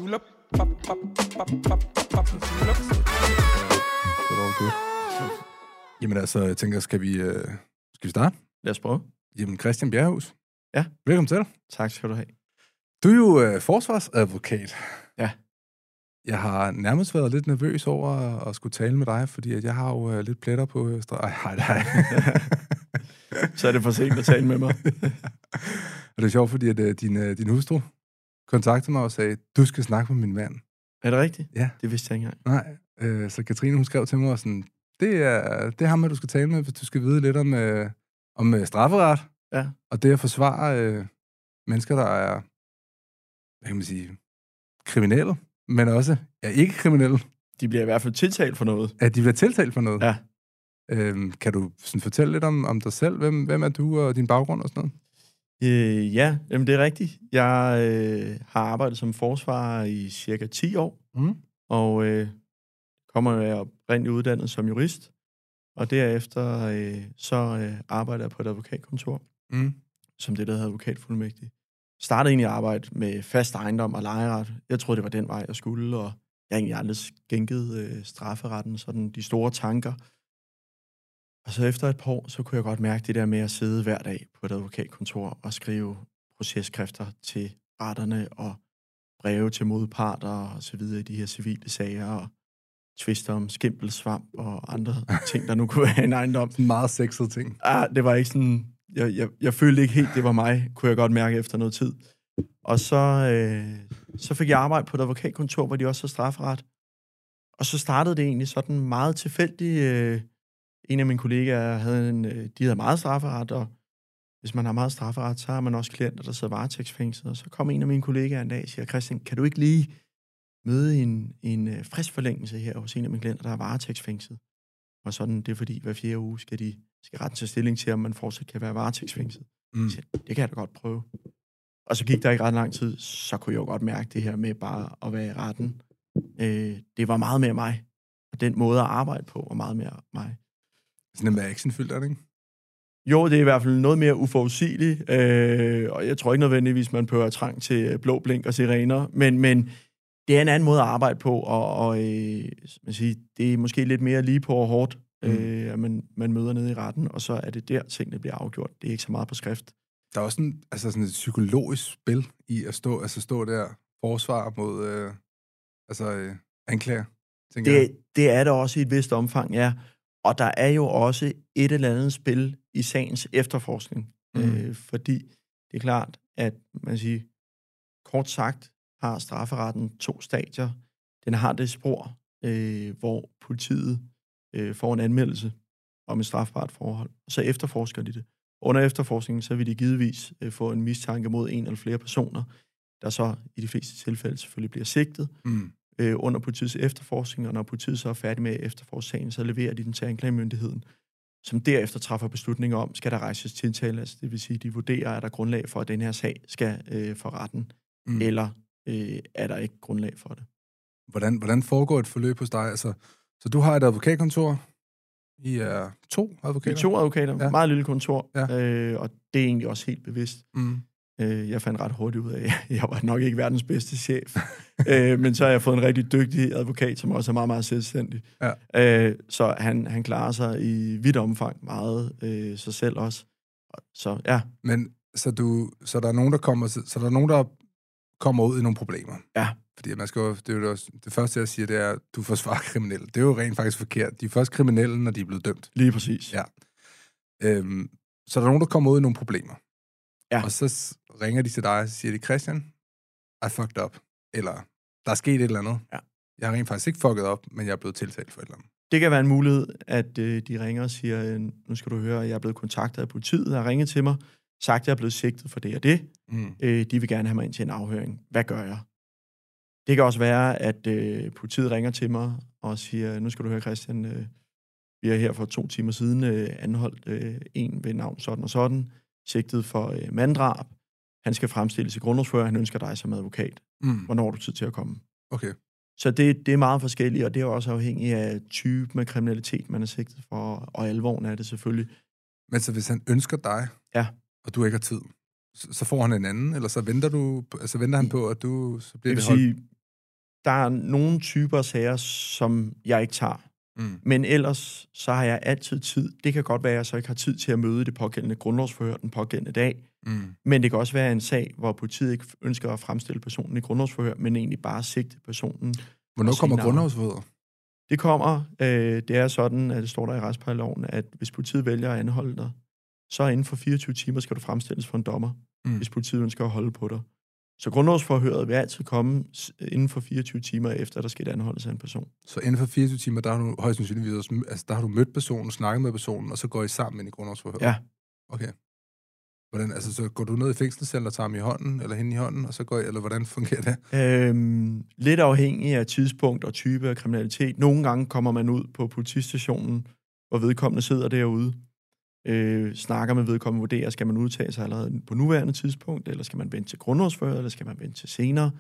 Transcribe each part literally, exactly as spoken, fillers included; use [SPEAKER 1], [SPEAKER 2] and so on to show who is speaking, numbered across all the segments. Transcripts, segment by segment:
[SPEAKER 1] julep. Pop, pop, pop, pop, pop, julep.
[SPEAKER 2] Det er godt. Jamen altså, jeg tænker, skal vi, øh, skal vi starte?
[SPEAKER 3] Lad os prøve.
[SPEAKER 2] Jamen, Christian Bjerghus.
[SPEAKER 3] Ja.
[SPEAKER 2] Velkommen til.
[SPEAKER 3] Tak skal du have.
[SPEAKER 2] Du er jo øh, forsvarsadvokat.
[SPEAKER 3] Ja.
[SPEAKER 2] Jeg har nærmest været lidt nervøs over at, at skulle tale med dig, fordi at jeg har jo øh, lidt pletter på øh, streg. Ej, nej.
[SPEAKER 3] Så er det for sent at tale med mig.
[SPEAKER 2] Og det er sjovt, fordi at, øh, din, øh, din hustru kontaktede mig og sagde, du skal snakke med min mand.
[SPEAKER 3] Er det rigtigt?
[SPEAKER 2] Ja.
[SPEAKER 3] Det vidste jeg ikke engang.
[SPEAKER 2] Nej, øh, så Katrine, hun skrev til mig og sådan, det er, det er ham, du skal tale med, hvis du skal vide lidt om, øh, om øh, strafferet.
[SPEAKER 3] Ja.
[SPEAKER 2] Og det at forsvare øh, mennesker, der er, hvad kan man sige, kriminelle, men også er ikke kriminelle.
[SPEAKER 3] De bliver i hvert fald tiltalt for noget.
[SPEAKER 2] At de bliver tiltalt for noget.
[SPEAKER 3] Ja.
[SPEAKER 2] Øhm, kan du sådan fortælle lidt om, om dig selv? Hvem, hvem er du og din baggrund og sådan noget?
[SPEAKER 3] Øh, ja, jamen det er rigtigt. Jeg øh, har arbejdet som forsvarer i cirka ti år,
[SPEAKER 2] Mm.
[SPEAKER 3] og øh, kommer jeg oprindeligt uddannet som jurist, og derefter øh, så øh, arbejder jeg på et advokatkontor,
[SPEAKER 2] Mm.
[SPEAKER 3] som det, der hedder advokatfuldmægtig. Startede egentlig at arbejde med fast ejendom og lejeret. Jeg troede, det var den vej, jeg skulle, og jeg har egentlig aldrig skænket øh, strafferetten, sådan de store tanker. Og så efter et par år, så kunne jeg godt mærke det der med at sidde hver dag på et advokatkontor og skrive processkrifter til retterne og breve til modparter og så videre i de her civile sager og tvister om skimpelsvamp og andre ting, der nu kunne være en ejendom.
[SPEAKER 2] En meget sexet ting.
[SPEAKER 3] Ah, det var ikke sådan... Jeg, jeg, jeg følte ikke helt, det var mig, kunne jeg godt mærke efter noget tid. Og så, øh, så fik jeg arbejde på et advokatkontor, hvor de også har strafferet. Og så startede det egentlig sådan meget tilfældigt. Øh, en af mine kollegaer havde en, øh, de havde meget strafferet, og hvis man har meget strafferet, så har man også klienter, der sidder varetægtsfængslet. Og så kom en af mine kollegaer en dag og siger, Christian, kan du ikke lige møde en, en øh, fristforlængelse her hos en af mine klienter, der er varetægtsfængslet? Og sådan, det er fordi, hver fjerde uge skal de skal retten tage stilling til, om man fortsat kan være varetægtsfængslet.
[SPEAKER 2] Mm.
[SPEAKER 3] Så det kan jeg da godt prøve. Og så gik der ikke ret lang tid, så kunne jeg jo godt mærke det her med bare at være i retten. Øh, det var meget mere mig. Og den måde at arbejde på var meget mere mig.
[SPEAKER 2] Sådan en actionfyldt, er det ikke?
[SPEAKER 3] Jo, det er i hvert fald noget mere uforudsigeligt. Øh, og jeg tror ikke nødvendigvis, man behøver trang til blå blink og sirener. Men, men det er en anden måde at arbejde på, og, og øh, man siger, det er måske lidt mere lige på og hårdt, mm. øh, at man, man møder nede i retten, og så er det der, tingene bliver afgjort. Det er ikke så meget på skrift.
[SPEAKER 2] Der er også sådan, altså sådan et psykologisk spil i at stå, altså stå der forsvar mod øh, altså, øh, anklager, tænker jeg.
[SPEAKER 3] Det, det er der også i et vist omfang, ja. Og der er jo også et eller andet spil i sagens efterforskning. Mm. Øh, fordi det er klart, at man siger, kort sagt har strafferetten to stadier. Den har det spor, øh, hvor politiet øh, får en anmeldelse om et strafbart forhold, og så efterforsker de det. Under efterforskningen, så vil de givetvis øh, få en mistanke mod en eller flere personer, der så i de fleste tilfælde selvfølgelig bliver sigtet
[SPEAKER 2] Mm.
[SPEAKER 3] øh, under politiets efterforskning, og når politiet så er færdig med efterforskningen, så leverer de den til anklagemyndigheden, som derefter træffer beslutninger om, skal der rejses tiltale, altså det vil sige, de vurderer, er der grundlag for, at den her sag skal øh, for retten, mm. eller øh, er der ikke grundlag for det.
[SPEAKER 2] Hvordan, hvordan foregår et forløb hos dig? Altså, så du har et advokatkontor. I er to advokater?
[SPEAKER 3] Vi er to advokater. Ja. Meget lille kontor.
[SPEAKER 2] Ja.
[SPEAKER 3] Øh, og det er egentlig også helt bevidst.
[SPEAKER 2] Mm.
[SPEAKER 3] Øh, jeg fandt ret hurtigt ud af, at jeg var nok ikke verdens bedste chef. øh, men så har jeg fået en rigtig dygtig advokat, som også er meget, meget selvstændig. Ja. Øh, så han, han klarer sig i vidt omfang meget øh, sig selv også. Så ja.
[SPEAKER 2] Men så, du, så der er nogen, der kommer, så der er nogen, der kommer ud i nogle problemer?
[SPEAKER 3] Ja.
[SPEAKER 2] Fordi man skal, det, er jo også, det første, jeg siger, det er, at du forsvarer kriminelle. Det er jo rent faktisk forkert. De er først kriminelle, når de er blevet dømt.
[SPEAKER 3] Lige præcis.
[SPEAKER 2] Ja. Øhm, så der er nogen, der kommer ud i nogle problemer.
[SPEAKER 3] Ja.
[SPEAKER 2] Og så ringer de til dig, og siger de, Christian, I fucked up. Eller, der er sket et eller andet.
[SPEAKER 3] Ja.
[SPEAKER 2] Jeg har rent faktisk ikke fucket op, men jeg er blevet tiltalt for et eller andet.
[SPEAKER 3] Det kan være en mulighed, at øh, de ringer og siger, nu skal du høre, at jeg er blevet kontaktet af politiet, der har ringet til mig, sagt, at jeg er blevet sigtet for det og det. Mm. Øh, de vil gerne have mig ind til en afhøring. Hvad gør jeg? Det kan også være, at øh, politiet ringer til mig og siger, nu skal du høre, Christian, øh, vi har her for to timer siden øh, anholdt øh, en ved navn sådan og sådan, sigtet for øh, manddrab. Han skal fremstilles i grundlovsfører, han ønsker dig som advokat. Mm. Hvornår har du tid til at komme?
[SPEAKER 2] Okay.
[SPEAKER 3] Så det, det er meget forskelligt, og det er også afhængigt af typen af kriminalitet, man er sigtet for, og alvoren er det selvfølgelig.
[SPEAKER 2] Men så hvis han ønsker dig,
[SPEAKER 3] ja.
[SPEAKER 2] og du ikke har tid, så får han en anden, eller så venter du, så venter han på, at du så bliver
[SPEAKER 3] det
[SPEAKER 2] det holdt?
[SPEAKER 3] Sige, der er nogle typer sager, som jeg ikke tager.
[SPEAKER 2] Mm.
[SPEAKER 3] Men ellers, så har jeg altid tid. Det kan godt være, at jeg så ikke har tid til at møde det pågældende grundlovsforhør den pågældende dag.
[SPEAKER 2] Mm.
[SPEAKER 3] Men det kan også være en sag, hvor politiet ikke ønsker at fremstille personen i grundlovsforhør, men egentlig bare sigte personen.
[SPEAKER 2] Hvornår kommer grundlovsforhør?
[SPEAKER 3] Det kommer, øh, det er sådan, at det står der i retsplejeloven, at hvis politiet vælger at anholde dig, så inden for fireogtyve timer skal du fremstilles for en dommer, mm. hvis politiet ønsker at holde på dig. Så grundlovsforhøret vil altid komme inden for fireogtyve timer efter, der skal anholdes af en person.
[SPEAKER 2] Så inden for fireogtyve timer, der har du højst sandsynligvis også, altså der har du mødt personen, snakket med personen, og så går I sammen ind i grundlovsforhøret?
[SPEAKER 3] Ja.
[SPEAKER 2] Okay. Hvordan, altså, så går du ned i fængselscellen og tager ham i hånden, eller hende i hånden, og så går I, eller hvordan fungerer det?
[SPEAKER 3] Øhm, lidt afhængig af tidspunkt og type af kriminalitet. Nogle gange kommer man ud på politistationen, hvor vedkommende sidder derude, øh, snakker med vedkommende, vurderer, skal man udtage sig allerede på nuværende tidspunkt, eller skal man vente til grundlovsforhøret, eller skal man vente til senere.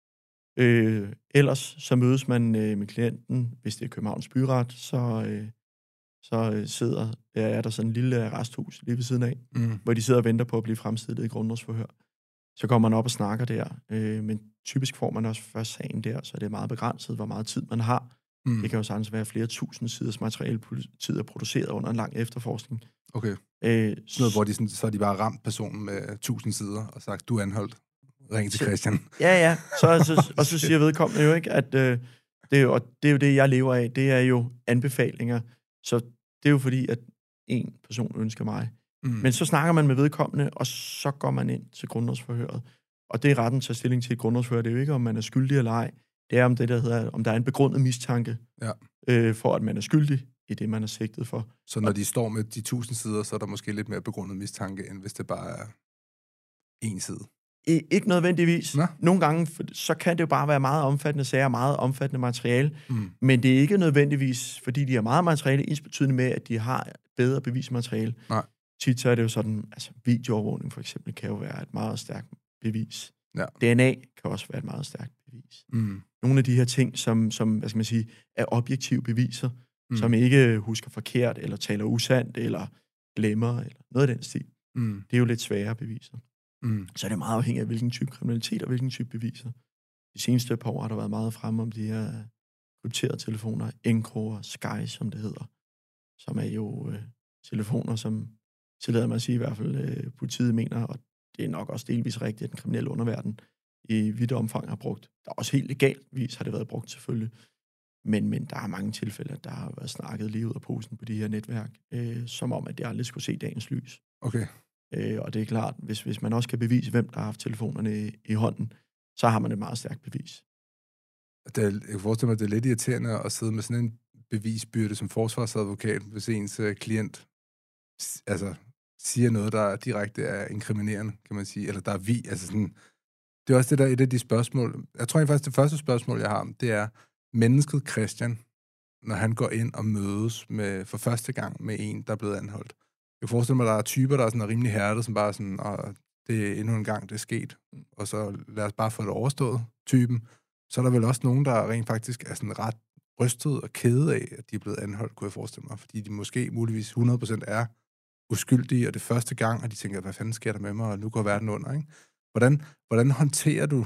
[SPEAKER 3] Øh, ellers så mødes man øh, med klienten, hvis det er Københavns Byret, så... Øh, så øh, sidder, ja, er der sådan en lille arresthus lige ved siden af,
[SPEAKER 2] mm.
[SPEAKER 3] hvor de sidder og venter på at blive fremstillet i grundlovsforhør. Så går man op og snakker der, øh, men typisk får man også først sagen der, så det er meget begrænset, hvor meget tid man har. Mm. Det kan jo sagtens være flere tusind siders materiale, politiet er produceret under en lang efterforskning.
[SPEAKER 2] Okay.
[SPEAKER 3] Øh,
[SPEAKER 2] sådan noget, hvor de sådan, så har de bare ramt personen med tusind sider og sagt, du er anholdt. Ring til Christian.
[SPEAKER 3] Ja, ja. Så, så, og så siger vedkommende jo ikke, at øh, det, er jo, og det er jo det, jeg lever af. Det er jo anbefalinger. Så det er jo fordi, at en person ønsker mig. Mm. Men så snakker man med vedkommende, og så går man ind til grundlovsforhøret. Og det er retten til stilling til et grundlovsforhør. Det er jo ikke, om man er skyldig eller ej. Det er, om, det, der hedder, om der er en begrundet mistanke
[SPEAKER 2] ja. øh,
[SPEAKER 3] for, at man er skyldig i det, man er sigtet for.
[SPEAKER 2] Så når de står med de tusind sider, så er der måske lidt mere begrundet mistanke, end hvis det bare er en side?
[SPEAKER 3] I, ikke nødvendigvis.
[SPEAKER 2] Nå?
[SPEAKER 3] Nogle gange, så kan det jo bare være meget omfattende sager, meget omfattende materiale,
[SPEAKER 2] mm.
[SPEAKER 3] men det er ikke nødvendigvis, fordi de har meget materiale, ensbetydende med, at de har bedre bevismateriale.
[SPEAKER 2] Nej.
[SPEAKER 3] Tit så er det jo sådan, altså videoovervågning for eksempel, kan jo være et meget stærkt bevis.
[SPEAKER 2] Ja.
[SPEAKER 3] D N A kan også være et meget stærkt bevis.
[SPEAKER 2] Mm.
[SPEAKER 3] Nogle af de her ting, som, som hvad skal man sige, er objektive beviser, mm. som ikke husker forkert, eller taler usandt, eller glemmer, eller noget af den stil.
[SPEAKER 2] Mm.
[SPEAKER 3] Det er jo lidt sværere beviser.
[SPEAKER 2] Mm.
[SPEAKER 3] Så er det meget afhængigt af, hvilken type kriminalitet og hvilken type beviser. De seneste par år har der været meget fremme om de her krypterede telefoner, Encro og Sky, som det hedder, som er jo øh, telefoner, som tillader mig at sige i hvert fald, øh, politiet mener, og det er nok også delvis rigtigt, at den kriminelle underverden i vidt omfang har brugt. Der er også helt legaltvis har det været brugt selvfølgelig, men, men der er mange tilfælde, der har været snakket lige ud af posen på de her netværk, øh, som om, at det aldrig skulle se dagens lys.
[SPEAKER 2] Okay.
[SPEAKER 3] Øh, og det er klart, hvis, hvis man også kan bevise, hvem der har haft telefonerne i, i hånden, så har man et meget stærkt bevis.
[SPEAKER 2] Det er, jeg kan forestille mig, at det er lidt irriterende at sidde med sådan en bevisbyrde som forsvarsadvokat, hvis ens uh, klient altså, siger noget, der direkte er inkriminerende, kan man sige, eller der er vi. Altså sådan, det er også det, der er et af de spørgsmål. Jeg tror faktisk, det første spørgsmål, jeg har, det er mennesket Christian, når han går ind og mødes med, for første gang med en, der er blevet anholdt. Jeg kan forestille mig, at der er typer, der er sådan rimelig hærdet, som bare sådan, og det er endnu en gang, det er sket, og så lad os bare få det overstået, typen. Så er der vel også nogen, der rent faktisk er sådan ret rystet og kede af, at de er blevet anholdt, kunne jeg forestille mig, fordi de måske muligvis hundrede procent er uskyldige, og det første gang, og de tænker, hvad fanden sker der med mig, og nu går verden under, ikke? Hvordan, hvordan håndterer du,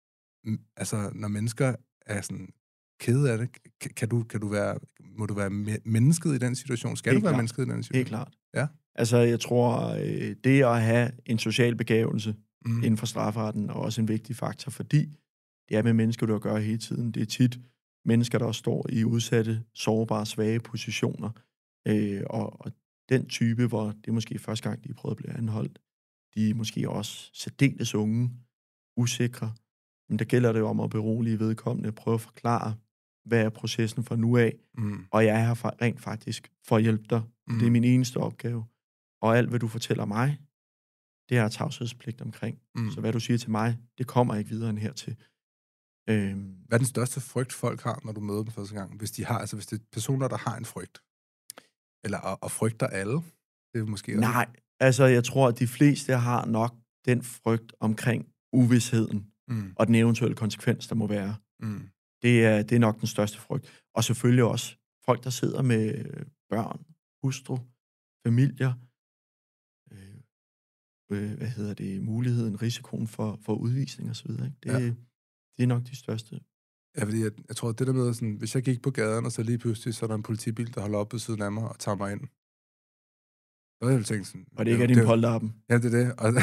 [SPEAKER 2] altså når mennesker er sådan kede af det, kan du, kan du være, må du være mennesket i den situation? Skal
[SPEAKER 3] Helt
[SPEAKER 2] du være
[SPEAKER 3] klart.
[SPEAKER 2] mennesket i den situation?
[SPEAKER 3] Helt klart.
[SPEAKER 2] Ja.
[SPEAKER 3] Altså, jeg tror, det at have en social begævelse
[SPEAKER 2] mm.
[SPEAKER 3] inden for strafferetten er også en vigtig faktor, fordi det er med mennesker, du har at gøre hele tiden. Det er tit mennesker, der står i udsatte, sårbare, svage positioner, øh, og, og den type, hvor det er måske første gang, de er prøvet at blive anholdt, de er måske også særdeles unge, usikre, men der gælder det jo om at berolige vedkommende, prøve at forklare, hvad er processen fra nu af,
[SPEAKER 2] mm.
[SPEAKER 3] og jeg er her rent faktisk for at hjælpe dig. Mm. Det er min eneste opgave. Og alt, hvad du fortæller mig, det er tavshedspligt omkring. Mm. Så hvad du siger til mig, det kommer ikke videre end hertil. Øhm.
[SPEAKER 2] Hvad er den største frygt, folk har, når du møder dem første gang? Hvis de har, altså hvis det er personer, der har en frygt, eller og, og frygter alle, det er måske også...
[SPEAKER 3] Nej, altså jeg tror, at de fleste har nok den frygt omkring uvisheden, mm. og den eventuelle konsekvens, der må være.
[SPEAKER 2] Mm.
[SPEAKER 3] Det er, det er nok den største frygt. Og selvfølgelig også folk, der sidder med børn, hustru, familier, øh, øh, hvad hedder det, muligheden, risikoen for, for udvisning og så videre. Ikke? Det, ja. det er nok de største
[SPEAKER 2] Ja, fordi jeg, jeg tror, det der med, sådan, hvis jeg gik på gaden, og så lige pludselig, så er der en politibil, der holder op ved siden af mig og tager mig ind. Så havde jeg tænkt sådan...
[SPEAKER 3] Og det ikke er din polterappen.
[SPEAKER 2] Ja, det er det. Og,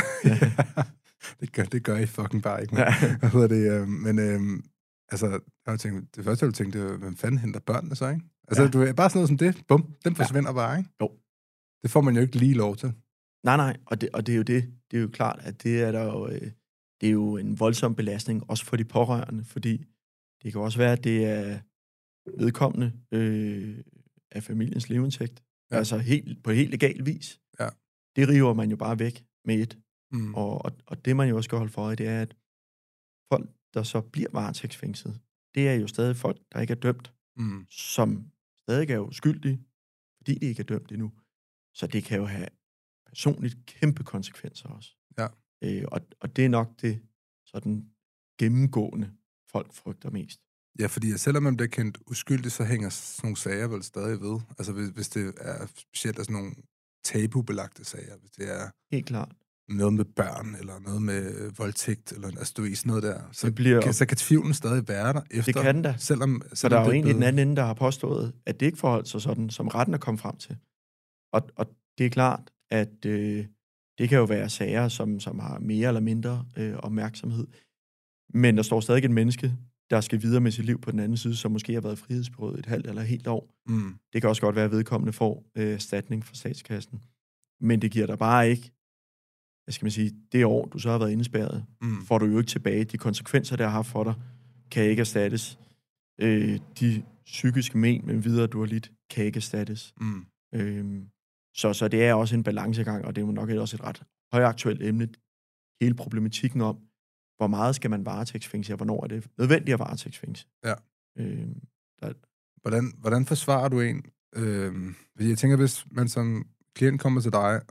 [SPEAKER 2] det, gør, det gør I fucking bare ikke, man. Ja. Hvad det, øh, men øh, altså, jeg har tænkt, det første, jeg tænkte, det var, hvem fanden henter børnene så, ikke? Altså, ja. Du er bare sådan noget som det. Bum, den forsvinder ja. bare, ikke?
[SPEAKER 3] Jo.
[SPEAKER 2] Det får man jo ikke lige lov til.
[SPEAKER 3] Nej, nej, og det, og det er jo det. Det er jo klart, at det er der jo, øh, det er jo en voldsom belastning, også for de pårørende, fordi det kan også være, at det er vedkommende øh, af familiens leveindtægt. Ja. Altså helt, på helt legal vis.
[SPEAKER 2] Ja.
[SPEAKER 3] Det river man jo bare væk med et.
[SPEAKER 2] Mm.
[SPEAKER 3] Og, og, og det, man jo også skal holde for øje, det er, at folk, der så bliver varetægtsfængslet, det er jo stadig folk, der ikke er dømt,
[SPEAKER 2] mm.
[SPEAKER 3] som stadig er uskyldige, fordi de ikke er dømt endnu. Så det kan jo have personligt kæmpe konsekvenser også.
[SPEAKER 2] Ja.
[SPEAKER 3] Øh, og, og det er nok det sådan gennemgående, folk frygter mest.
[SPEAKER 2] Ja, fordi selvom man bliver kendt uskyldig, så hænger sådan nogle sager vel stadig ved. Altså hvis, hvis det er specielt sådan nogle tabubelagte sager, hvis det er...
[SPEAKER 3] Helt klart.
[SPEAKER 2] Noget med børn, eller noget med voldtægt, eller altså, du ved, sådan noget der. Så,
[SPEAKER 3] bliver,
[SPEAKER 2] kan, så kan tvivlen stadig være der efter.
[SPEAKER 3] Det kan den da.
[SPEAKER 2] Selvom, selvom
[SPEAKER 3] For der er jo en i
[SPEAKER 2] blevet...
[SPEAKER 3] den anden ende, der har påstået, at det ikke forholdt sig sådan, som retten er kommet frem til. Og, og det er klart, at øh, det kan jo være sager, som, som har mere eller mindre øh, opmærksomhed. Men der står stadig et menneske, der skal videre med sit liv på den anden side, som måske har været frihedsberøvet et halvt eller helt år.
[SPEAKER 2] Mm.
[SPEAKER 3] Det kan også godt være, at vedkommende får øh, erstatning fra statskassen. Men det giver dig bare ikke, hvad skal man sige, det år, du så har været indespærret, mm. får du jo ikke tilbage. De konsekvenser, der har haft for dig, kan ikke erstattes. Øh, de psykiske men, men videre, du har lidt, kan ikke erstattes.
[SPEAKER 2] Mm.
[SPEAKER 3] Øh, så, så det er også en balancegang, og det er jo nok også et ret højaktuelt emne. Hele problematikken om, hvor meget skal man varetægtsfængsle, og hvornår er det nødvendigt at varetægtsfængsle.
[SPEAKER 2] Ja.
[SPEAKER 3] Øh, der...
[SPEAKER 2] hvordan, hvordan forsvarer du en? Øh, jeg tænker, hvis man som klient kommer til dig,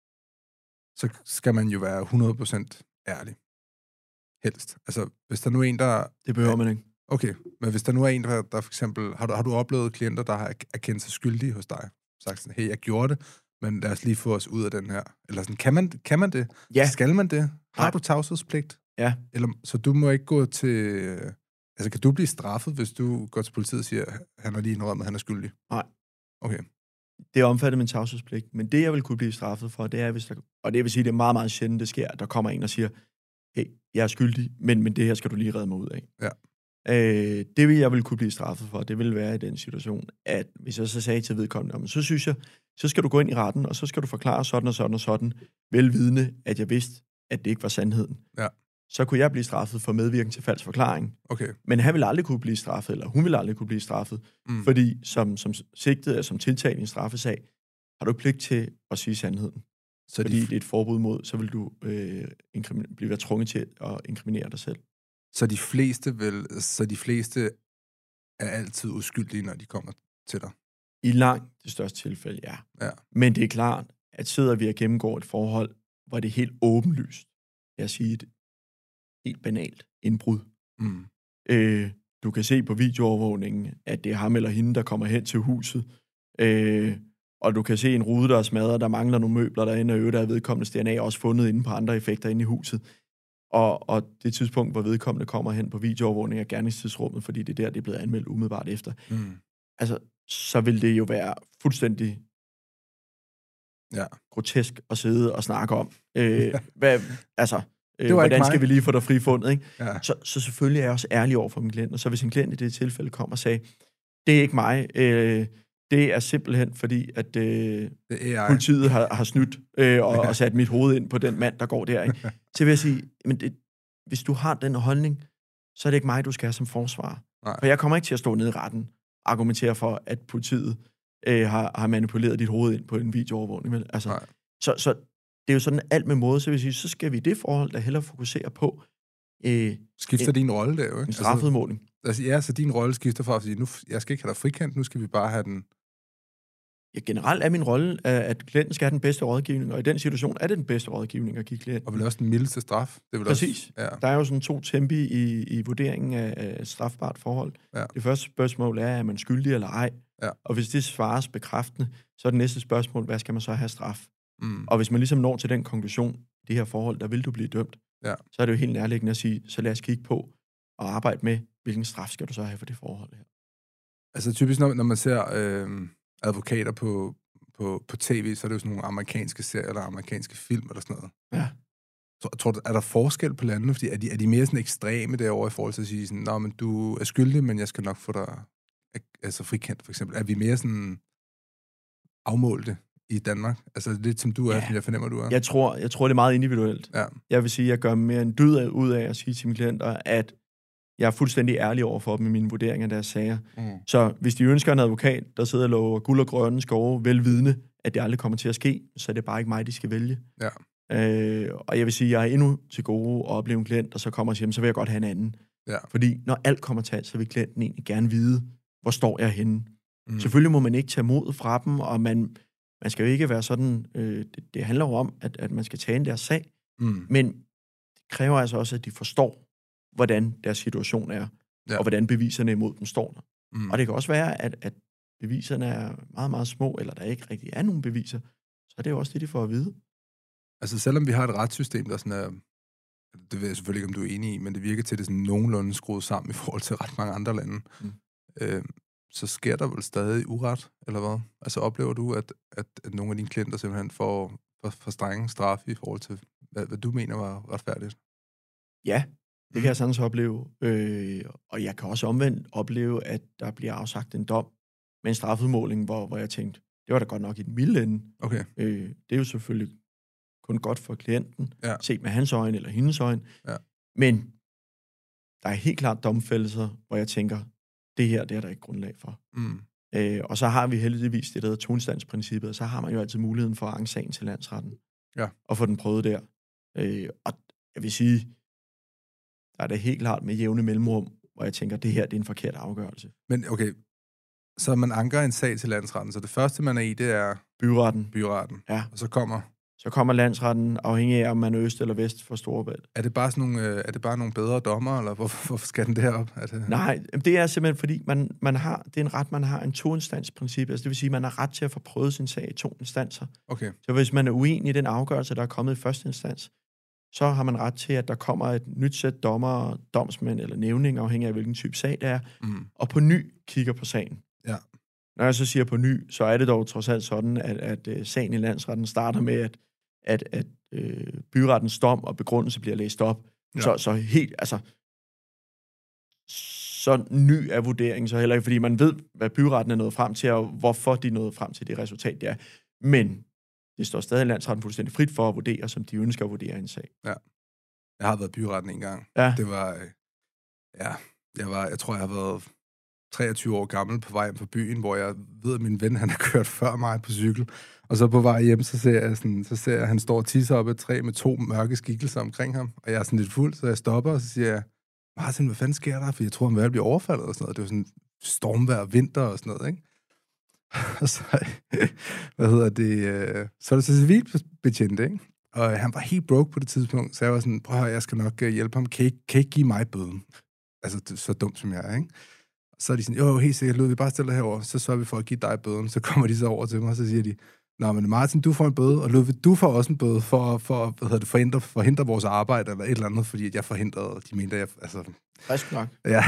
[SPEAKER 2] så skal man jo være hundrede procent ærlig. Helst. Altså, hvis der nu er en, der...
[SPEAKER 3] Det behøver man ikke.
[SPEAKER 2] Okay, men hvis der nu er en, der, der for eksempel... Har du, har du oplevet klienter, der har erkendt sig skyldige hos dig? Sagt sådan, hey, jeg gjorde det, men lad os lige få os ud af den her. Eller sådan, kan man, kan man det?
[SPEAKER 3] Ja.
[SPEAKER 2] Skal man det? Har
[SPEAKER 3] Nej.
[SPEAKER 2] du tavshedspligt?
[SPEAKER 3] Ja.
[SPEAKER 2] Eller, så du må ikke gå til... Altså, kan du blive straffet, hvis du går til politiet og siger, han har lige indrømmet, at han er skyldig?
[SPEAKER 3] Nej.
[SPEAKER 2] Okay.
[SPEAKER 3] Det er omfattet med tavshedspligt, men det, jeg vil kunne blive straffet for, det er, hvis der... Og det vil sige, det er meget, meget sjældent, det sker, at der kommer en og siger, hey, jeg er skyldig, men, men det her skal du lige redde mig ud af.
[SPEAKER 2] Ja.
[SPEAKER 3] Øh, det vil jeg vil kunne blive straffet for, det vil være i den situation, at hvis jeg så sagde til vedkommende, så synes jeg, så skal du gå ind i retten, og så skal du forklare sådan og sådan og sådan, velvidende, at jeg vidste, at det ikke var sandheden.
[SPEAKER 2] Ja.
[SPEAKER 3] Så kunne jeg blive straffet for medvirken til falsk forklaring.
[SPEAKER 2] Okay.
[SPEAKER 3] Men han vil aldrig kunne blive straffet, eller hun vil aldrig kunne blive straffet, mm. fordi som, som sigtet eller som tiltalt i en straffesag, har du pligt til at sige sandheden. Så fordi de... det er et forbud mod, så vil du øh, blive tvunget til at inkriminere dig selv.
[SPEAKER 2] Så de fleste vil, så de fleste er altid uskyldige, når de kommer til dig?
[SPEAKER 3] I langt det største tilfælde, ja.
[SPEAKER 2] ja.
[SPEAKER 3] Men det er klart, at sidder vi og gennemgår et forhold, hvor det er helt åbenlyst, jeg siger et helt banalt indbrud.
[SPEAKER 2] Mm.
[SPEAKER 3] Øh, du kan se på videoovervågningen, at det er ham eller hende, der kommer hen til huset. Øh, og du kan se en rude, der er smadret, der mangler nogle møbler derinde, og øvrigt er vedkommendes D N A også fundet inde på andre effekter inde i huset. Og, og det tidspunkt, hvor vedkommende kommer hen på videoovervågning af gerningstidsrummet, fordi det er der, det er blevet anmeldt umiddelbart efter.
[SPEAKER 2] Mm.
[SPEAKER 3] Altså, så vil det jo være fuldstændig
[SPEAKER 2] ja.
[SPEAKER 3] grotesk at sidde og snakke om. Øh, hvad, altså, øh,
[SPEAKER 2] hvordan
[SPEAKER 3] skal mig. vi lige få dig frifundet, ikke?
[SPEAKER 2] Ja.
[SPEAKER 3] Så, så selvfølgelig er jeg også ærlig over for min klient. Og så hvis en klient i det tilfælde kom og sagde, det er ikke mig, øh, det er simpelthen fordi, at øh, politiet har, har snydt øh, og, og sat mit hoved ind på den mand, der går der, ikke? Så vil jeg sige, men det, hvis du har den holdning, så er det ikke mig, du skal have som forsvar.
[SPEAKER 2] Nej.
[SPEAKER 3] For jeg kommer ikke til at stå nede i retten og argumentere for, at politiet øh, har, har manipuleret dit hoved ind på en videoovervågning. Altså, så, så det er jo sådan alt med måde, så vil jeg sige, så skal vi i det forhold, der hellere fokusere på øh,
[SPEAKER 2] skifter en, din rolle der jo, ikke?
[SPEAKER 3] En strafudmåling.
[SPEAKER 2] Altså, ja, så din rolle skifter fra at sige, nu, jeg skal ikke have dig frikendt, nu skal vi bare have den...
[SPEAKER 3] Ja, generelt er min rolle, at klienten skal have den bedste rådgivning, og i den situation er det den bedste rådgivning at give klienten.
[SPEAKER 2] Og vel også den mildeste straf. Det vil
[SPEAKER 3] Præcis.
[SPEAKER 2] Også, ja.
[SPEAKER 3] Der er jo sådan to tempi i, i vurderingen af, af strafbart forhold.
[SPEAKER 2] Ja.
[SPEAKER 3] Det første spørgsmål er, er man skyldig eller ej?
[SPEAKER 2] Ja.
[SPEAKER 3] Og hvis det svares bekræftende, så er det næste spørgsmål, hvad skal man så have straf?
[SPEAKER 2] Mm.
[SPEAKER 3] Og hvis man ligesom når til den konklusion, det her forhold, der vil du blive dømt,
[SPEAKER 2] ja.
[SPEAKER 3] så er det jo helt nærliggende at sige, så lad os kigge på og arbejde med, hvilken straf skal du så have for det forhold her?
[SPEAKER 2] Altså typisk, når, når man ser øh, advokater på, på, på tv, så er det jo sådan nogle amerikanske serier, eller amerikanske film, eller sådan noget.
[SPEAKER 3] Ja.
[SPEAKER 2] Så, tror du, er der forskel på landene? Fordi er de, er de mere sådan ekstreme derovre i forhold til at sige sådan, nå, men du er skyldig, men jeg skal nok få dig altså frikendt, for eksempel. Er vi mere sådan afmålte i Danmark? Altså lidt som du er, ja. som jeg fornemmer, du er.
[SPEAKER 3] Jeg tror, jeg tror, det er meget individuelt.
[SPEAKER 2] Ja.
[SPEAKER 3] Jeg vil sige, at jeg gør mere en dyd af, ud af at sige til mine klienter, at jeg er fuldstændig ærlig over for dem i mine vurderinger af deres sager. Mm. Så hvis de ønsker en advokat, der sidder og lover guld og grønne skove, velvidende, at det aldrig kommer til at ske, så er det bare ikke mig, de skal vælge.
[SPEAKER 2] Ja.
[SPEAKER 3] Øh, og jeg vil sige, at jeg er endnu til gode at opleve en klient, der så kommer og siger, så vil jeg godt have en anden.
[SPEAKER 2] Ja.
[SPEAKER 3] Fordi når alt kommer til alt, så vil klienten egentlig gerne vide, hvor står jeg henne. Mm. Selvfølgelig må man ikke tage mod fra dem, og man, man skal jo ikke være sådan, øh, det, det handler jo om, at, at man skal tage en deres sag, mm. men det kræver altså også, at de forstår, hvordan deres situation er, ja. og hvordan beviserne imod dem står der. Mm. Og det kan også være, at, at beviserne er meget, meget små, eller der ikke rigtig er nogen beviser, så er det jo også det, de får at vide.
[SPEAKER 2] Altså selvom vi har et retssystem, der sådan er, det ved jeg selvfølgelig ikke, om du er enig i, men det virker til, at det er sådan nogenlunde skruet sammen i forhold til ret mange andre lande, mm. øh, så sker der vel stadig uret, eller hvad? Altså oplever du, at, at, at nogle af dine klienter simpelthen får for, for strenge straffe i forhold til, hvad, hvad du mener var retfærdigt?
[SPEAKER 3] Ja, det kan jeg sagtens opleve. Øh, og jeg kan også omvendt opleve, at der bliver afsagt en dom med en strafudmåling, hvor, hvor jeg tænkte, det var da godt nok i den milde ende.
[SPEAKER 2] Okay.
[SPEAKER 3] Øh, det er jo selvfølgelig kun godt for klienten,
[SPEAKER 2] ja. set
[SPEAKER 3] med hans øjne eller hendes øjne.
[SPEAKER 2] Ja.
[SPEAKER 3] Men der er helt klart domfældelser, hvor jeg tænker, det her, det er der ikke grundlag for. Mm. Øh, og så har vi heldigvis det, der hedder toinstansprincippet, og så har man jo altid muligheden for at anke sagen til landsretten.
[SPEAKER 2] Ja.
[SPEAKER 3] Og få den prøvet der. Øh, og jeg vil sige, der er det helt klart med jævne mellemrum, hvor jeg tænker, det her, det er en forkert afgørelse.
[SPEAKER 2] Men okay, så man anker en sag til landsretten, så det første, man er i, det er
[SPEAKER 3] byretten.
[SPEAKER 2] Byretten.
[SPEAKER 3] Ja.
[SPEAKER 2] Og så kommer...
[SPEAKER 3] Så kommer landsretten, afhængig af, om man er øst eller vest for Storebælt.
[SPEAKER 2] Er det bare sådan nogle, er det bare nogle bedre dommer, eller hvorfor, hvorfor skal den derop? Er det...
[SPEAKER 3] Nej, det er simpelthen, fordi man, man har, det er en ret, man har en toinstansprincip. Altså det vil sige, at man har ret til at få prøvet sin sag i to instanser.
[SPEAKER 2] Okay.
[SPEAKER 3] Så hvis man er uenig i den afgørelse, der er kommet i første instans, så har man ret til, at der kommer et nyt sæt dommer, domsmænd eller nævning, afhængig af, hvilken type sag det er, mm. og på ny kigger på sagen.
[SPEAKER 2] Ja.
[SPEAKER 3] Når jeg så siger på ny, så er det dog trods alt sådan, at, at, at sagen i landsretten starter med, at at, at øh, byrettens dom og begrundelse bliver læst op. Ja. Så, så helt, altså, så ny er vurderingen så heller ikke, fordi man ved, hvad byretten er nået frem til, og hvorfor de er nået frem til det resultat, det er. Men det står stadig landsretten fuldstændig frit for at vurdere, som de ønsker at vurdere en sag.
[SPEAKER 2] Ja. Jeg har været byretten en gang.
[SPEAKER 3] Ja.
[SPEAKER 2] Det var, ja, jeg var, jeg tror, jeg har været treogtyve år gammel på vej hjem fra byen, hvor jeg ved, at min ven, han har kørt før mig på cykel. Og så på vej hjem, så ser jeg, sådan, så ser jeg at han står og tisser op ad et træ med to mørke skikkelser omkring ham. Og jeg er sådan lidt fuld, så jeg stopper, og så siger jeg, Martin, hvad fanden sker der? For jeg tror, han vil blive overfaldet og sådan noget. Det var sådan stormvejr, vinter og sådan noget, ikke? Og så, hvad hedder det, så er det så civilbetjent, ikke? Og han var helt broke på det tidspunkt, så jeg var sådan, prøv at høre, jeg skal nok hjælpe ham. Kan I, kan I give mig bøden? Altså, så dumt som jeg er, ikke? Så er de sådan, jo, helt sikkert, Lud, vi bare stiller herover, så sørger vi for at give dig bøden. Så kommer de så over til mig, og så siger de, nå, men Martin, du får en bøde, og Ludvig, du får også en bøde for, for hvad hedder det, forhindre, forhindre vores arbejde, eller et eller andet, fordi jeg forhindrede, de mente, jeg, altså...
[SPEAKER 3] Frisk nok.
[SPEAKER 2] Ja,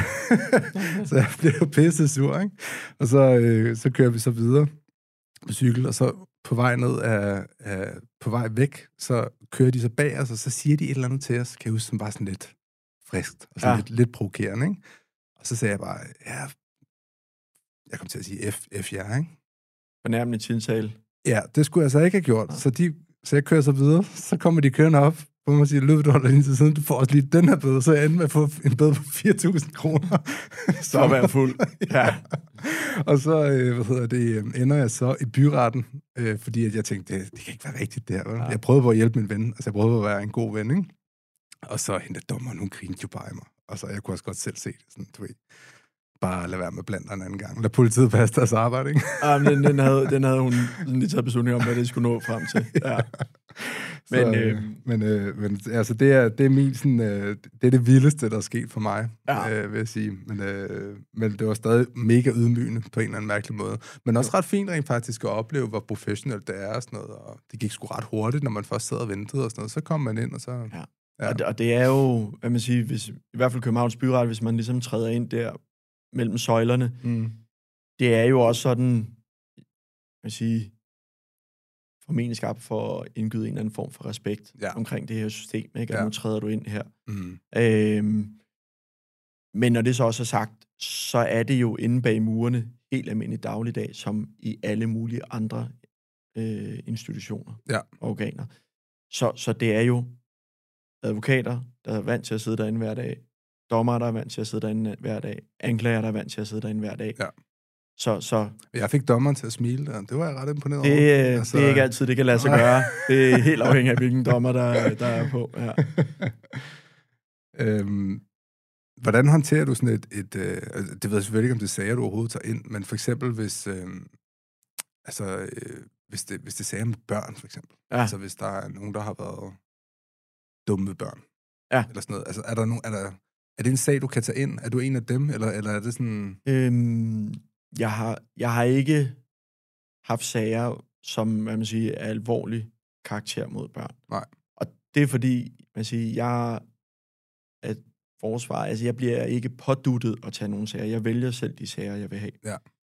[SPEAKER 2] så jeg blev jo pisse sur, ikke? Og så, øh, så kører vi så videre på cykel, og så på vej ned af, af, på vej væk, så kører de så bag os, og så siger de et eller andet til os, kan jeg huske, som bare sådan lidt friskt, og sådan ja. lidt, lidt provokerende, ikke? Og så sagde jeg bare, ja, jeg kom til at sige F, F ja, ikke?
[SPEAKER 3] Fornærmende tiltale.
[SPEAKER 2] Ja, det skulle jeg så ikke have gjort. Så, de, så jeg kører så videre, så kommer de kørende op, hvor man siger, Løb, du holder lige til siden, du får også lige den her bøde, så jeg endte med at få en bøde på fire tusind kroner.
[SPEAKER 3] Så at være fuld. Ja.
[SPEAKER 2] Og så, øh, hvad hedder det, ender jeg så i byretten, øh, fordi at jeg tænkte, det, det kan ikke være rigtigt det her. Ja. Jeg prøvede på at hjælpe min ven, altså jeg prøvede på at være en god ven, ikke? Og så hentede dommeren, hun grinede jo bare af mig. Og så jeg kunne også godt selv se det, sådan, du ved, bare lade være med blandt en anden gang. Lad politiet passe deres arbejde, ikke?
[SPEAKER 3] Ja, men den, den, havde, den havde hun lige taget beslutning om, hvad det skulle nå frem til. Ja.
[SPEAKER 2] Men, så, øh, men, øh, men altså, det er, det er min sådan, øh, det er det vildeste, der er sket for mig, ja. øh, vil jeg sige. Men, øh, men det var stadig mega ydmygende på en eller anden mærkelig måde. Men også ret fint rent faktisk at opleve, hvor professionelt det er og sådan noget. Og det gik sgu ret hurtigt, når man først sad og ventede og sådan noget. Så kom man ind, og så...
[SPEAKER 3] Ja. Ja. Og, det, og det er jo, hvad man siger, hvis, i hvert fald Københavns Byret, hvis man ligesom træder ind der mellem søjlerne,
[SPEAKER 2] Mm.
[SPEAKER 3] det er jo også sådan, man sige, formentlig skabt for at indgyde en eller anden form for respekt
[SPEAKER 2] Ja.
[SPEAKER 3] omkring det her system, ikke? At
[SPEAKER 2] Ja.
[SPEAKER 3] nu træder du ind her.
[SPEAKER 2] Mm.
[SPEAKER 3] Øhm, men når det så også er sagt, så er det jo inde bag murene helt almindelig dagligdag, som i alle mulige andre øh, institutioner
[SPEAKER 2] Ja.
[SPEAKER 3] og organer. Så, så det er jo advokater, der er vant til at sidde derinde hver dag, dommere, der er vant til at sidde derinde hver dag, anklager, der er vant til at sidde derinde hver dag.
[SPEAKER 2] Ja.
[SPEAKER 3] Så, så
[SPEAKER 2] Jeg fik dommeren til at smile der. Det var jeg ret imponeret
[SPEAKER 3] det,
[SPEAKER 2] over.
[SPEAKER 3] altså, det er ikke altid, det kan lade sig gøre. Det er helt afhængigt af, hvilken dommer, der, der er på. Ja.
[SPEAKER 2] øhm, hvordan håndterer du sådan et... et øh, det ved jeg selvfølgelig ikke, om det sager, du overhovedet tager ind, men for eksempel, hvis... Øh, altså, øh, hvis, det, hvis det sager med børn, for eksempel.
[SPEAKER 3] Ja.
[SPEAKER 2] Altså, hvis der er nogen, der har været dumme børn.
[SPEAKER 3] Ja.
[SPEAKER 2] Eller sådan noget. Altså, er der nogen... Er, der, er det en sag, du kan tage ind? Er du en af dem, eller, eller er det sådan...
[SPEAKER 3] Øhm, jeg, har, jeg har ikke haft sager, som hvad man siger, er alvorlig karakter mod børn.
[SPEAKER 2] Nej.
[SPEAKER 3] Og det er fordi, man siger, jeg er forsvar, altså jeg bliver ikke påduttet at tage nogle sager. Jeg vælger selv de sager, jeg vil have.
[SPEAKER 2] Ja.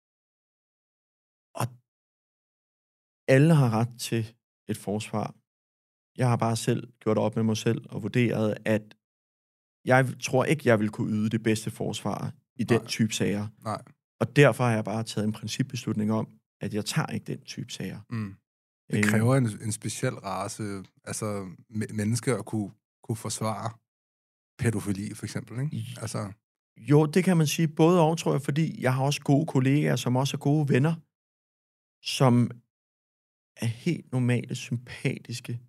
[SPEAKER 3] Og alle har ret til et forsvar. Jeg har bare selv gjort op med mig selv og vurderet, at jeg tror ikke, jeg vil kunne yde det bedste forsvar i den
[SPEAKER 2] Nej.
[SPEAKER 3] type sager.
[SPEAKER 2] Nej.
[SPEAKER 3] Og derfor har jeg bare taget en principbeslutning om, at jeg tager ikke den type sager.
[SPEAKER 2] Mm. Det kræver en, en speciel race, altså me- mennesker at kunne, kunne forsvare pædofili, for eksempel, ikke? Altså...
[SPEAKER 3] Jo, det kan man sige både og, tror jeg, fordi jeg har også gode kollegaer, som også er gode venner, som er helt normale, sympatiske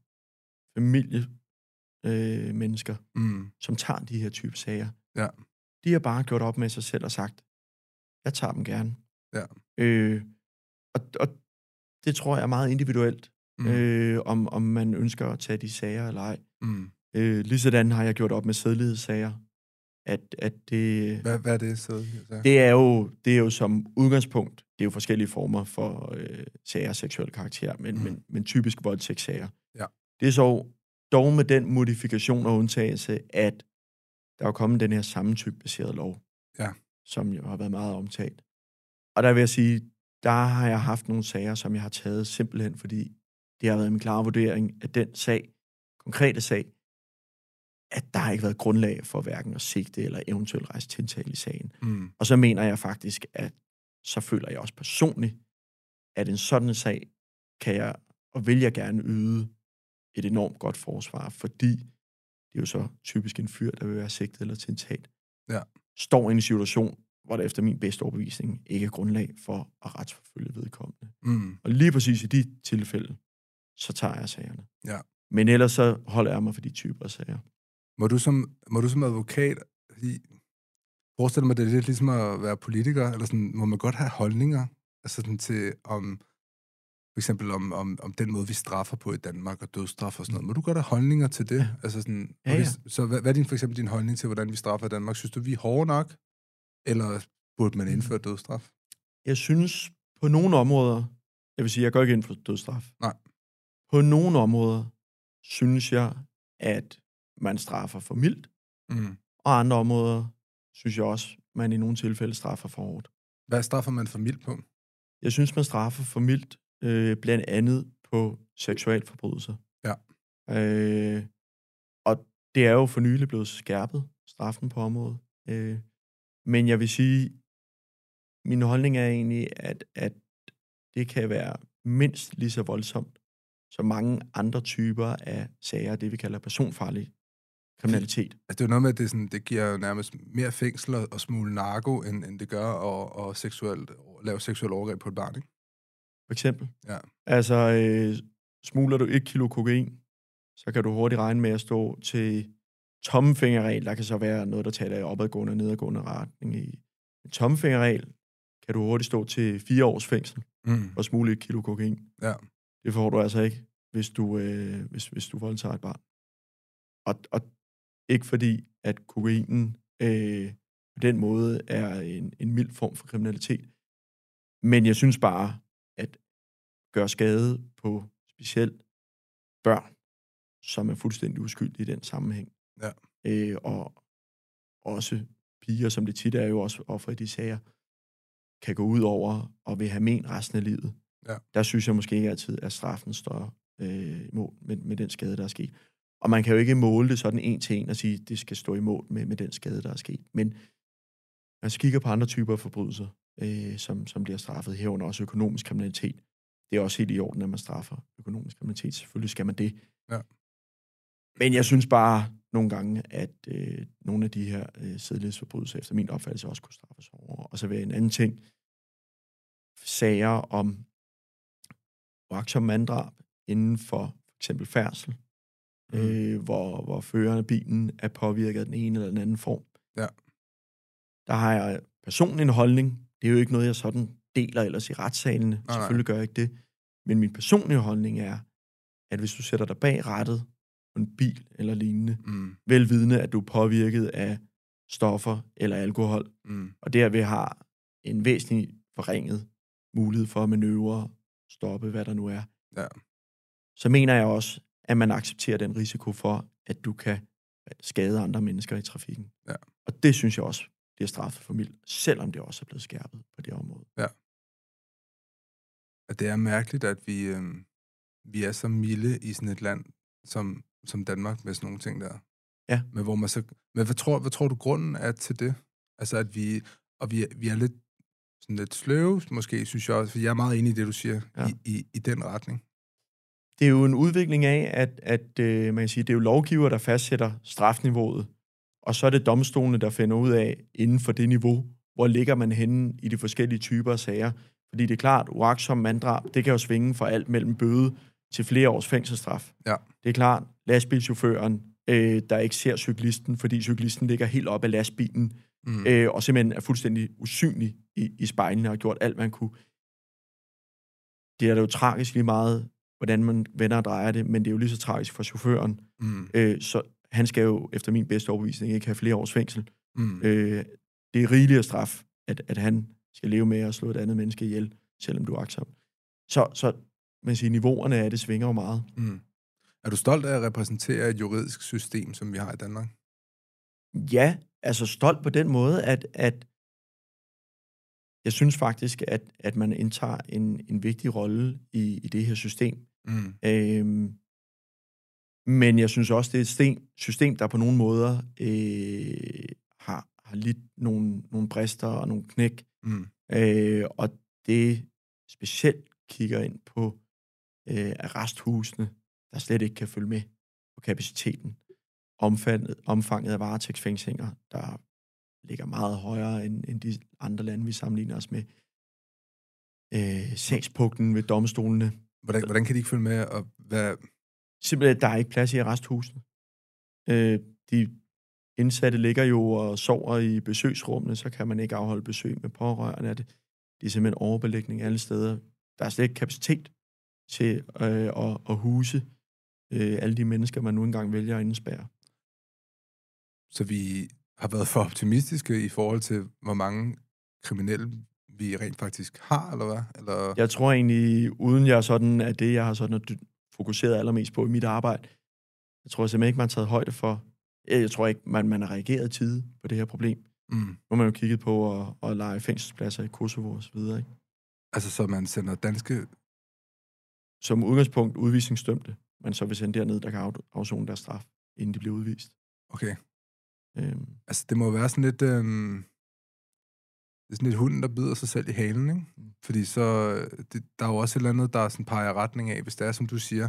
[SPEAKER 3] familiemennesker, øh,
[SPEAKER 2] Mm.
[SPEAKER 3] som tager de her type sager.
[SPEAKER 2] Ja.
[SPEAKER 3] De har bare gjort op med sig selv og sagt, jeg tager dem gerne.
[SPEAKER 2] Ja.
[SPEAKER 3] Øh, og, og det tror jeg er meget individuelt,
[SPEAKER 2] Mm.
[SPEAKER 3] øh, om, om man ønsker at tage de sager eller ej.
[SPEAKER 2] Mm.
[SPEAKER 3] Øh, ligesådan har jeg gjort op med sædelighedssager. At, at det,
[SPEAKER 2] Hvad, hvad er det, så?
[SPEAKER 3] det, er jo, det er jo som udgangspunkt, det er jo forskellige former for øh, sager af seksuel karakter, men,
[SPEAKER 2] Mm.
[SPEAKER 3] men, men typisk voldtægtssager.
[SPEAKER 2] Ja.
[SPEAKER 3] Det er så dog med den modifikation og undtagelse, at der er kommet den her samtykke-baserede lov,
[SPEAKER 2] Ja.
[SPEAKER 3] som jo har været meget omtalt. Og der vil jeg sige, der har jeg haft nogle sager, som jeg har taget simpelthen, fordi det har været min klare vurdering, at den sag, konkrete sag, at der har ikke været grundlag for hverken at sigte eller eventuelt rejse tiltale i sagen.
[SPEAKER 2] Mm.
[SPEAKER 3] Og så mener jeg faktisk, at så føler jeg også personligt, at en sådan sag kan jeg, og vil jeg gerne yde et enormt godt forsvar, fordi det er jo så typisk en fyr, der vil være sigtet eller tiltalt,
[SPEAKER 2] Ja.
[SPEAKER 3] står i en situation, hvor der efter min bedste overbevisning ikke er grundlag for at retsforfølge vedkommende.
[SPEAKER 2] Mm.
[SPEAKER 3] Og lige præcis i de tilfælde, så tager jeg sagerne.
[SPEAKER 2] Ja.
[SPEAKER 3] Men ellers så holder jeg mig for de typer af sager.
[SPEAKER 2] Må du som, må du som advokat, i, forestil mig, det er lidt ligesom at være politiker, eller sådan, må man godt have holdninger, altså sådan til, om, for eksempel om, om, om den måde, vi straffer på i Danmark, og dødsstraf og sådan noget. Må du godt have holdninger til det?
[SPEAKER 3] Ja.
[SPEAKER 2] Altså sådan,
[SPEAKER 3] Ja, ja.
[SPEAKER 2] Hvis, så hvad, hvad er din, for eksempel din holdning til, hvordan vi straffer i Danmark? Synes du, vi er hårde nok? Eller burde man indføre dødsstraf?
[SPEAKER 3] Jeg synes, på nogle områder, jeg vil sige, jeg går ikke ind for dødsstraf.
[SPEAKER 2] Nej.
[SPEAKER 3] På nogle områder, synes jeg, at man straffer for mildt,
[SPEAKER 2] Mm.
[SPEAKER 3] og andre områder, synes jeg også, man i nogle tilfælde straffer for hårdt.
[SPEAKER 2] Hvad straffer man for mildt på?
[SPEAKER 3] Jeg synes, man straffer for mildt, øh, blandt andet på seksualforbrydelser.
[SPEAKER 2] Ja.
[SPEAKER 3] Øh, og det er jo for nylig blevet skærpet, straffen på området. Øh, men jeg vil sige, min holdning er egentlig, at, at det kan være mindst lige så voldsomt som mange andre typer af sager, det vi kalder personfarlig kriminalitet.
[SPEAKER 2] Altså, det er jo noget med, at det, sådan, det giver jo nærmest mere fængsel at smule narko, end, end det gør at, at seksuelt, lave seksuel overgreb på et barn, ikke?
[SPEAKER 3] For eksempel.
[SPEAKER 2] Ja.
[SPEAKER 3] Altså, øh, smugler du et kilo kokain, så kan du hurtigt regne med at stå til tommefingerregel. Der kan så være noget, der taler i opadgående og nedadgående retning. I en tommefingerregel kan du hurtigt stå til fire års fængsel
[SPEAKER 2] Mm.
[SPEAKER 3] for at smugle et kilo kokain.
[SPEAKER 2] Ja.
[SPEAKER 3] Det får du altså ikke, hvis du, øh, hvis, hvis du voldtager et barn. Og, og ikke fordi, at kokainen øh, på den måde er en, en mild form for kriminalitet. Men jeg synes bare, at gøre skade på specielt børn, som er fuldstændig uskyldige i den sammenhæng.
[SPEAKER 2] Ja.
[SPEAKER 3] Øh, og også piger, som det tit er jo også offer i de sager, kan gå ud over og vil have men resten af livet.
[SPEAKER 2] Ja.
[SPEAKER 3] Der synes jeg måske ikke altid, at straffen står øh, imod med, med den skade, der er sket. Og man kan jo ikke måle det sådan en til en og sige, at det skal stå imod med, med den skade, der er sket. Men man kigger på andre typer af forbrydelser, øh, som, som bliver straffet herunder også økonomisk kriminalitet. Det er også helt i orden, at man straffer økonomisk kriminalitet. Selvfølgelig skal man det.
[SPEAKER 2] Ja.
[SPEAKER 3] Men jeg synes bare nogle gange, at øh, nogle af de her øh, sædelighedsforbrydelser efter min opfattelse også kunne straffes over. Og så vil en anden ting. Sager om uagtsom manddrab inden for for eksempel færdsel, mm. øh, hvor, hvor føreren af bilen er påvirket af den ene eller den anden form.
[SPEAKER 2] Ja. Der
[SPEAKER 3] har jeg personligt en holdning. Det er jo ikke noget, jeg sådan deler ellers i retssalene.
[SPEAKER 2] Nej,
[SPEAKER 3] Selvfølgelig gør jeg ikke det. Men min personlige holdning er, at hvis du sætter dig bag rattet på en bil eller lignende,
[SPEAKER 2] mm.
[SPEAKER 3] velvidende, at du er påvirket af stoffer eller alkohol,
[SPEAKER 2] mm.
[SPEAKER 3] og derved har en væsentlig forringet mulighed for at manøvre, stoppe, hvad der nu er,
[SPEAKER 2] ja.
[SPEAKER 3] så mener jeg også, at man accepterer den risiko for, at du kan skade andre mennesker i trafikken.
[SPEAKER 2] Ja.
[SPEAKER 3] Og det synes jeg også, det er straffet for mildt, selvom det også er blevet skærpet på det område.
[SPEAKER 2] Ja. Og det er mærkeligt, at vi, øh, vi er så milde i sådan et land som, som Danmark med sådan nogle ting der.
[SPEAKER 3] Ja.
[SPEAKER 2] Men, hvor man så, men hvad, tror, hvad tror du grunden er til det? Altså, at vi, og vi, vi er lidt, sådan lidt sløve, måske, synes jeg også, for jeg er meget enig i det, du siger, ja. i, i, i den retning.
[SPEAKER 3] Det er jo en udvikling af, at, at øh, man kan sige, det er jo lovgiver, der fastsætter strafniveauet, og så er det domstolene, der finder ud af, inden for det niveau, hvor ligger man henne i de forskellige typer af sager. Fordi det er klart, uagtsom manddrab, det kan jo svinge fra alt mellem bøde til flere års fængselsstraf.
[SPEAKER 2] Ja.
[SPEAKER 3] Det er klart, lastbilchaufføren, øh, der ikke ser cyklisten, fordi cyklisten ligger helt op af lastbilen, mm. øh, og simpelthen er fuldstændig usynlig i, i spejlene og har gjort alt, man kunne. Det er da jo tragisk lige meget, hvordan man vender og drejer det, men det er jo lige så tragisk for chaufføren. Mm. Øh, så han skal jo, efter min bedste overbevisning, ikke have flere års fængsel. Mm. Øh, det er rigeligere straf, at, at han skal leve med at slå et andet menneske ihjel, selvom du er aktiv. Så, så man siger, niveauerne af det svinger jo meget.
[SPEAKER 2] Mm. Er du stolt af at repræsentere et juridisk system, som vi har i Danmark?
[SPEAKER 3] Ja, altså stolt på den måde, at, at jeg synes faktisk, at, at man indtager en, en vigtig rolle i, i det her system. Mm. Øhm, men jeg synes også, det er et system, system der på nogle måder øh, har, har lidt nogle, nogle brister og nogle knæk. Mm. Øh, og det specielt kigger ind på øh, arresthusene, der slet ikke kan følge med på kapaciteten. Omfanget, omfanget af varetægtsfængslinger, der ligger meget højere end, end de andre lande, vi sammenligner os med. Øh, sagspuklen ved domstolene.
[SPEAKER 2] Hvordan, hvordan kan de ikke følge med? Og hvad...
[SPEAKER 3] Simpelthen, der er ikke plads i arresthusene. Øh, de indsatte ligger jo og sover i besøgsrummene, så kan man ikke afholde besøg med pårørende. Det, det er simpelthen overbelægning alle steder. Der er slet ikke kapacitet til øh, at, at huse øh, alle de mennesker, man nu engang vælger at indespærre.
[SPEAKER 2] Så vi har været for optimistiske i forhold til, hvor mange kriminelle vi rent faktisk har, eller hvad? Eller...
[SPEAKER 3] Jeg tror egentlig, uden jeg sådan, at det, jeg har sådan fokuseret allermest på i mit arbejde, jeg tror simpelthen ikke, man har taget højde for. Jeg tror ikke, man, man har reageret i tide på det her problem. Mm. Nu har man jo kigget på at, at lege fængselspladser i Kosovo og så videre, ikke?
[SPEAKER 2] Altså, så man sender danske...
[SPEAKER 3] Som udgangspunkt udvisningsdømte, man så vil sende derned, der kan afzone deres straf, inden de bliver udvist.
[SPEAKER 2] Okay. Øhm. Altså, det må være sådan lidt... Øhm... Det er sådan lidt hunden, der bider sig selv i halen, ikke? Mm. Fordi så... Det, der er jo også et eller andet, der sådan peger retning af, hvis det er, som du siger...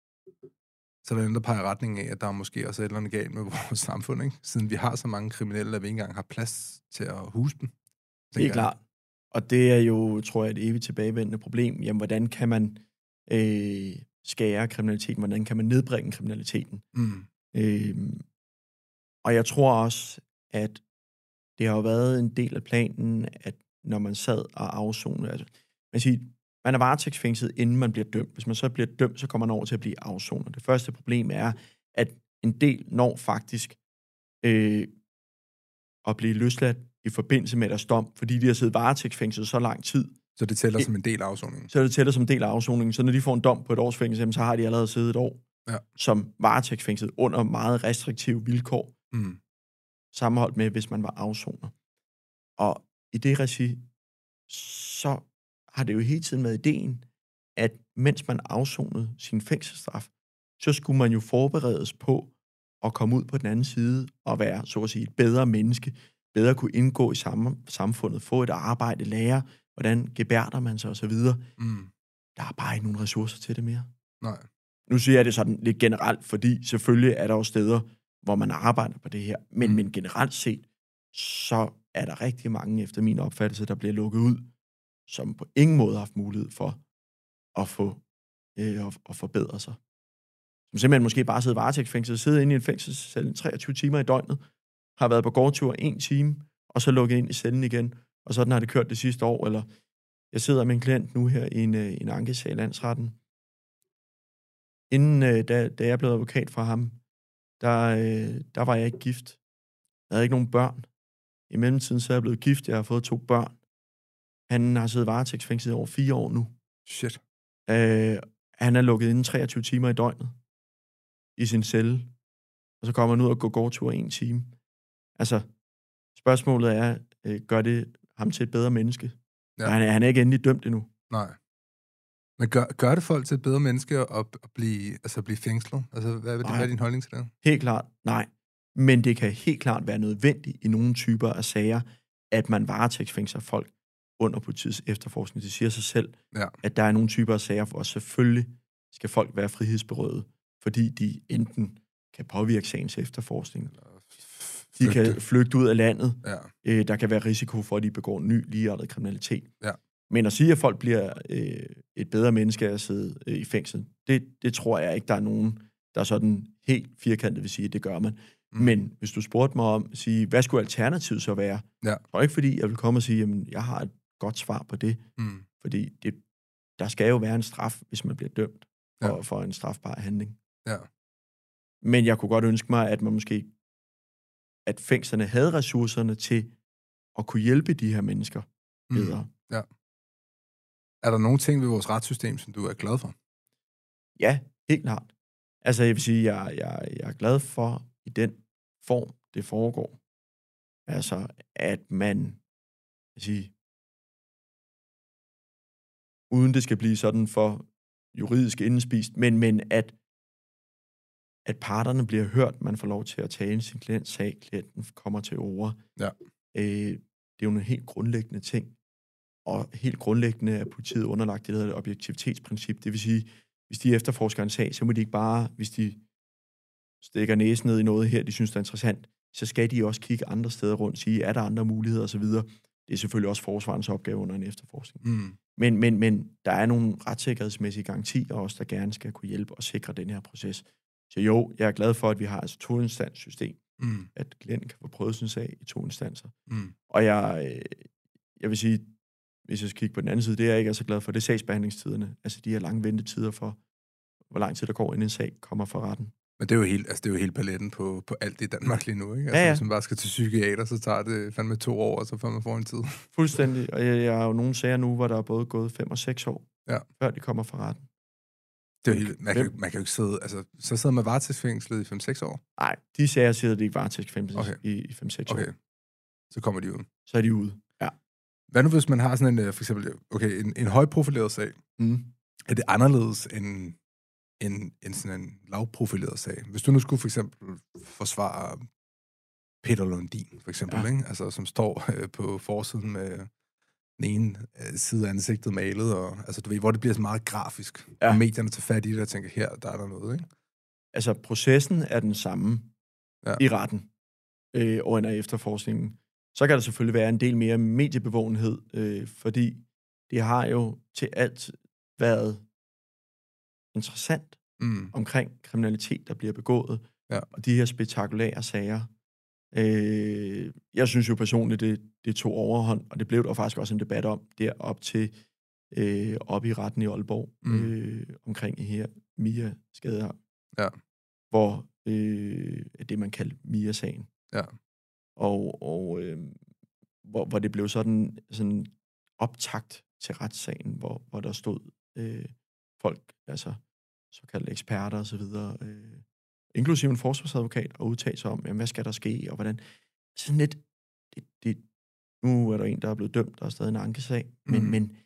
[SPEAKER 2] Så er der noget, der peger retning af, at der er måske også et eller andet galt med vores samfund, ikke? Siden vi har så mange kriminelle, at vi ikke engang har plads til at huse dem.
[SPEAKER 3] Det er klart. Og det er jo, tror jeg, et evigt tilbagevendende problem. Jamen, hvordan kan man øh, skære kriminaliteten? Hvordan kan man nedbringe kriminaliteten? Mm. Øh, og jeg tror også, at det har jo været en del af planen, at når man sad og afsonede, altså, man siger, man er varetægtsfængslet, inden man bliver dømt. Hvis man så bliver dømt, så kommer man over til at blive afsonet. Det første problem er, at en del når faktisk øh, at blive løsladt i forbindelse med deres dom, fordi de har siddet varetægtsfængslet så lang tid.
[SPEAKER 2] Så det tæller som en del af afsoningen?
[SPEAKER 3] Så det tæller som en del af afsoningen. Så når de får en dom på et års fængsel, så har de allerede siddet et år.
[SPEAKER 2] Ja.
[SPEAKER 3] som varetægtsfængslet under meget restriktive vilkår,
[SPEAKER 2] Mm.
[SPEAKER 3] sammenholdt med, hvis man var afsoner. Og i det regi, så har det jo hele tiden været ideen, at mens man afsonede sin fængselsstraf, så skulle man jo forberedes på at komme ud på den anden side og være, så at sige, et bedre menneske, bedre kunne indgå i samme, samfundet, få et arbejde, lære, hvordan gebærder man sig osv.
[SPEAKER 2] Mm.
[SPEAKER 3] Der er bare ikke nogen ressourcer til det mere.
[SPEAKER 2] Nej.
[SPEAKER 3] Nu siger jeg det sådan lidt generelt, fordi selvfølgelig er der jo steder, hvor man arbejder på det her, men,
[SPEAKER 2] Mm.
[SPEAKER 3] men generelt set, så er der rigtig mange, efter min opfattelse, der bliver lukket ud, som på ingen måde har haft mulighed for at få øh, at, at forbedre sig. Som simpelthen måske bare sidder varetægtsfængslet, sidder inde i en fængselscelle treogtyve timer i døgnet, har været på gårdtur en time, og så lukket ind i cellen igen, og sådan har det kørt det sidste år, eller jeg sidder med en klient nu her i en, øh, en ankesag i landsretten. Inden øh, da, da jeg blev advokat for ham, der, øh, der var jeg ikke gift. Jeg havde ikke nogen børn. I mellemtiden så er jeg blevet gift, jeg har fået to børn. Han har siddet varetægtsfængslet i over fire år nu.
[SPEAKER 2] Shit.
[SPEAKER 3] Øh, han er lukket inde treogtyve timer i døgnet i sin celle, og så kommer han ud og går gårdtur en time. Altså, spørgsmålet er, øh, gør det ham til et bedre menneske?
[SPEAKER 2] Ja.
[SPEAKER 3] Han, er, han er ikke endelig dømt endnu.
[SPEAKER 2] Nej. Men gør, gør det folk til et bedre menneske at, at blive, altså blive fængslet? Altså, hvad, hvad er din holdning til det?
[SPEAKER 3] Helt klart, nej. Men det kan helt klart være nødvendigt i nogle typer af sager, at man varetægtsfængsler folk under politiets efterforskning. Det siger sig selv,
[SPEAKER 2] ja. At
[SPEAKER 3] der er nogle typer af sager, hvor selvfølgelig skal folk være frihedsberøvet, fordi de enten kan påvirke sagens efterforskning, eller de kan flygte ud af landet.
[SPEAKER 2] Ja.
[SPEAKER 3] Øh, der kan være risiko for, at de begår ny, ligeartet kriminalitet.
[SPEAKER 2] Ja.
[SPEAKER 3] Men at sige, at folk bliver øh, et bedre menneske af at sidde øh, i fængsel, det, det tror jeg ikke, der er nogen, der er sådan helt firkantet vil sige, at det gør man. Mm. Men hvis du spurgte mig om, sige, hvad skulle alternativet så være?
[SPEAKER 2] Ja.
[SPEAKER 3] Så ikke fordi, jeg vil komme og sige, at jeg har et godt svar på det.
[SPEAKER 2] Mm.
[SPEAKER 3] Fordi det, der skal jo være en straf, hvis man bliver dømt for,
[SPEAKER 2] ja.
[SPEAKER 3] for en strafbar handling.
[SPEAKER 2] Ja.
[SPEAKER 3] Men jeg kunne godt ønske mig, at man måske, at fængslerne havde ressourcerne til at kunne hjælpe de her mennesker bedre.
[SPEAKER 2] Mm. Ja. Er der nogle ting ved vores retssystem, som du er glad for?
[SPEAKER 3] Ja, helt klart. Altså, jeg vil sige, jeg, jeg, jeg er glad for i den form, det foregår. Altså, at man, jeg sige, uden det skal blive sådan for juridisk indspist, men, men at, at parterne bliver hørt, man får lov til at tale sin klients sag, klienten kommer til ord.
[SPEAKER 2] Ja.
[SPEAKER 3] Øh, det er jo en helt grundlæggende ting. Og helt grundlæggende er politiet underlagt det, der hedder et objektivitetsprincip. Det vil sige, hvis de efterforsker en sag, så må de ikke bare, hvis de stikker næsen ned i noget her, de synes, der er interessant, så skal de også kigge andre steder rundt, sige, er der andre muligheder osv. Det er selvfølgelig også forsvarens opgave under en efterforskning.
[SPEAKER 2] Mm.
[SPEAKER 3] Men, men, men der er nogle retssikkerhedsmæssige garantier også, der gerne skal kunne hjælpe og sikre den her proces. Så jo, jeg er glad for, at vi har altså to-instans-system,
[SPEAKER 2] mm.
[SPEAKER 3] at klienten kan få prøvet sin sag i to instanser.
[SPEAKER 2] Mm.
[SPEAKER 3] Og jeg, jeg vil sige, hvis jeg skal kigge på den anden side, det er jeg ikke er så glad for, det er sagsbehandlingstiderne. Altså de her lange ventetider for, hvor lang tid der går, inden en sag kommer fra retten.
[SPEAKER 2] Men det er jo helt, altså det er jo helt paletten på, på alt i Danmark lige nu, ikke? Altså,
[SPEAKER 3] ja, ja.
[SPEAKER 2] Hvis man bare skal til psykiater, så tager det fandme to år, og så får man får en tid.
[SPEAKER 3] Fuldstændig. Og jeg, jeg har jo nogle sager nu, hvor der er både gået fem og seks år,
[SPEAKER 2] ja.
[SPEAKER 3] før de kommer fra retten.
[SPEAKER 2] Det er jo helt, man, kan, man kan jo ikke sidde, altså, så sidder man varetægtsfængslet i fem til seks år?
[SPEAKER 3] Nej, de sager sidder de ikke varetægtsfængslet
[SPEAKER 2] okay.
[SPEAKER 3] i, i fem til seks
[SPEAKER 2] okay.
[SPEAKER 3] år.
[SPEAKER 2] Så kommer de ud.
[SPEAKER 3] Så er de ude, ja.
[SPEAKER 2] Hvad nu, hvis man har sådan en, for eksempel, okay, en, en højprofileret sag?
[SPEAKER 3] Mm.
[SPEAKER 2] Er det anderledes end, end, end sådan en lavprofileret sag? Hvis du nu skulle for eksempel forsvare Peter Lundin, for eksempel, ja. Ikke? Altså, som står øh, på forsiden med den ene øh, side af ansigtet malet, og, altså, du ved, hvor det bliver så meget grafisk, ja. Og medierne tager fat i det og tænker, her, der er der noget, ikke? Altså,
[SPEAKER 3] processen er den samme ja. i retten øh, under efterforskningen. Så kan der selvfølgelig være en del mere mediebevågenhed, øh, fordi det har jo til alt været interessant
[SPEAKER 2] mm.
[SPEAKER 3] omkring kriminalitet, der bliver begået,
[SPEAKER 2] ja.
[SPEAKER 3] Og de her spektakulære sager. Øh, jeg synes jo personligt, det, det tog overhånd, og det blev der faktisk også en debat om, derop til øh, op i retten i Aalborg, mm. øh, omkring her Mia-skader,
[SPEAKER 2] ja.
[SPEAKER 3] hvor øh, det, man kalder Mia-sagen.
[SPEAKER 2] Ja.
[SPEAKER 3] Og, og øh, hvor, hvor det blev sådan, sådan optakt til retssagen, hvor, hvor der stod øh, folk, altså, såkaldte eksperter osv., øh, inklusive en forsvarsadvokat, og udtale sig om, jamen, hvad skal der ske, og hvordan. Sådan lidt, det, det, nu er der en, der er blevet dømt, der er stadig en ankesag, men,
[SPEAKER 2] Mm.
[SPEAKER 3] men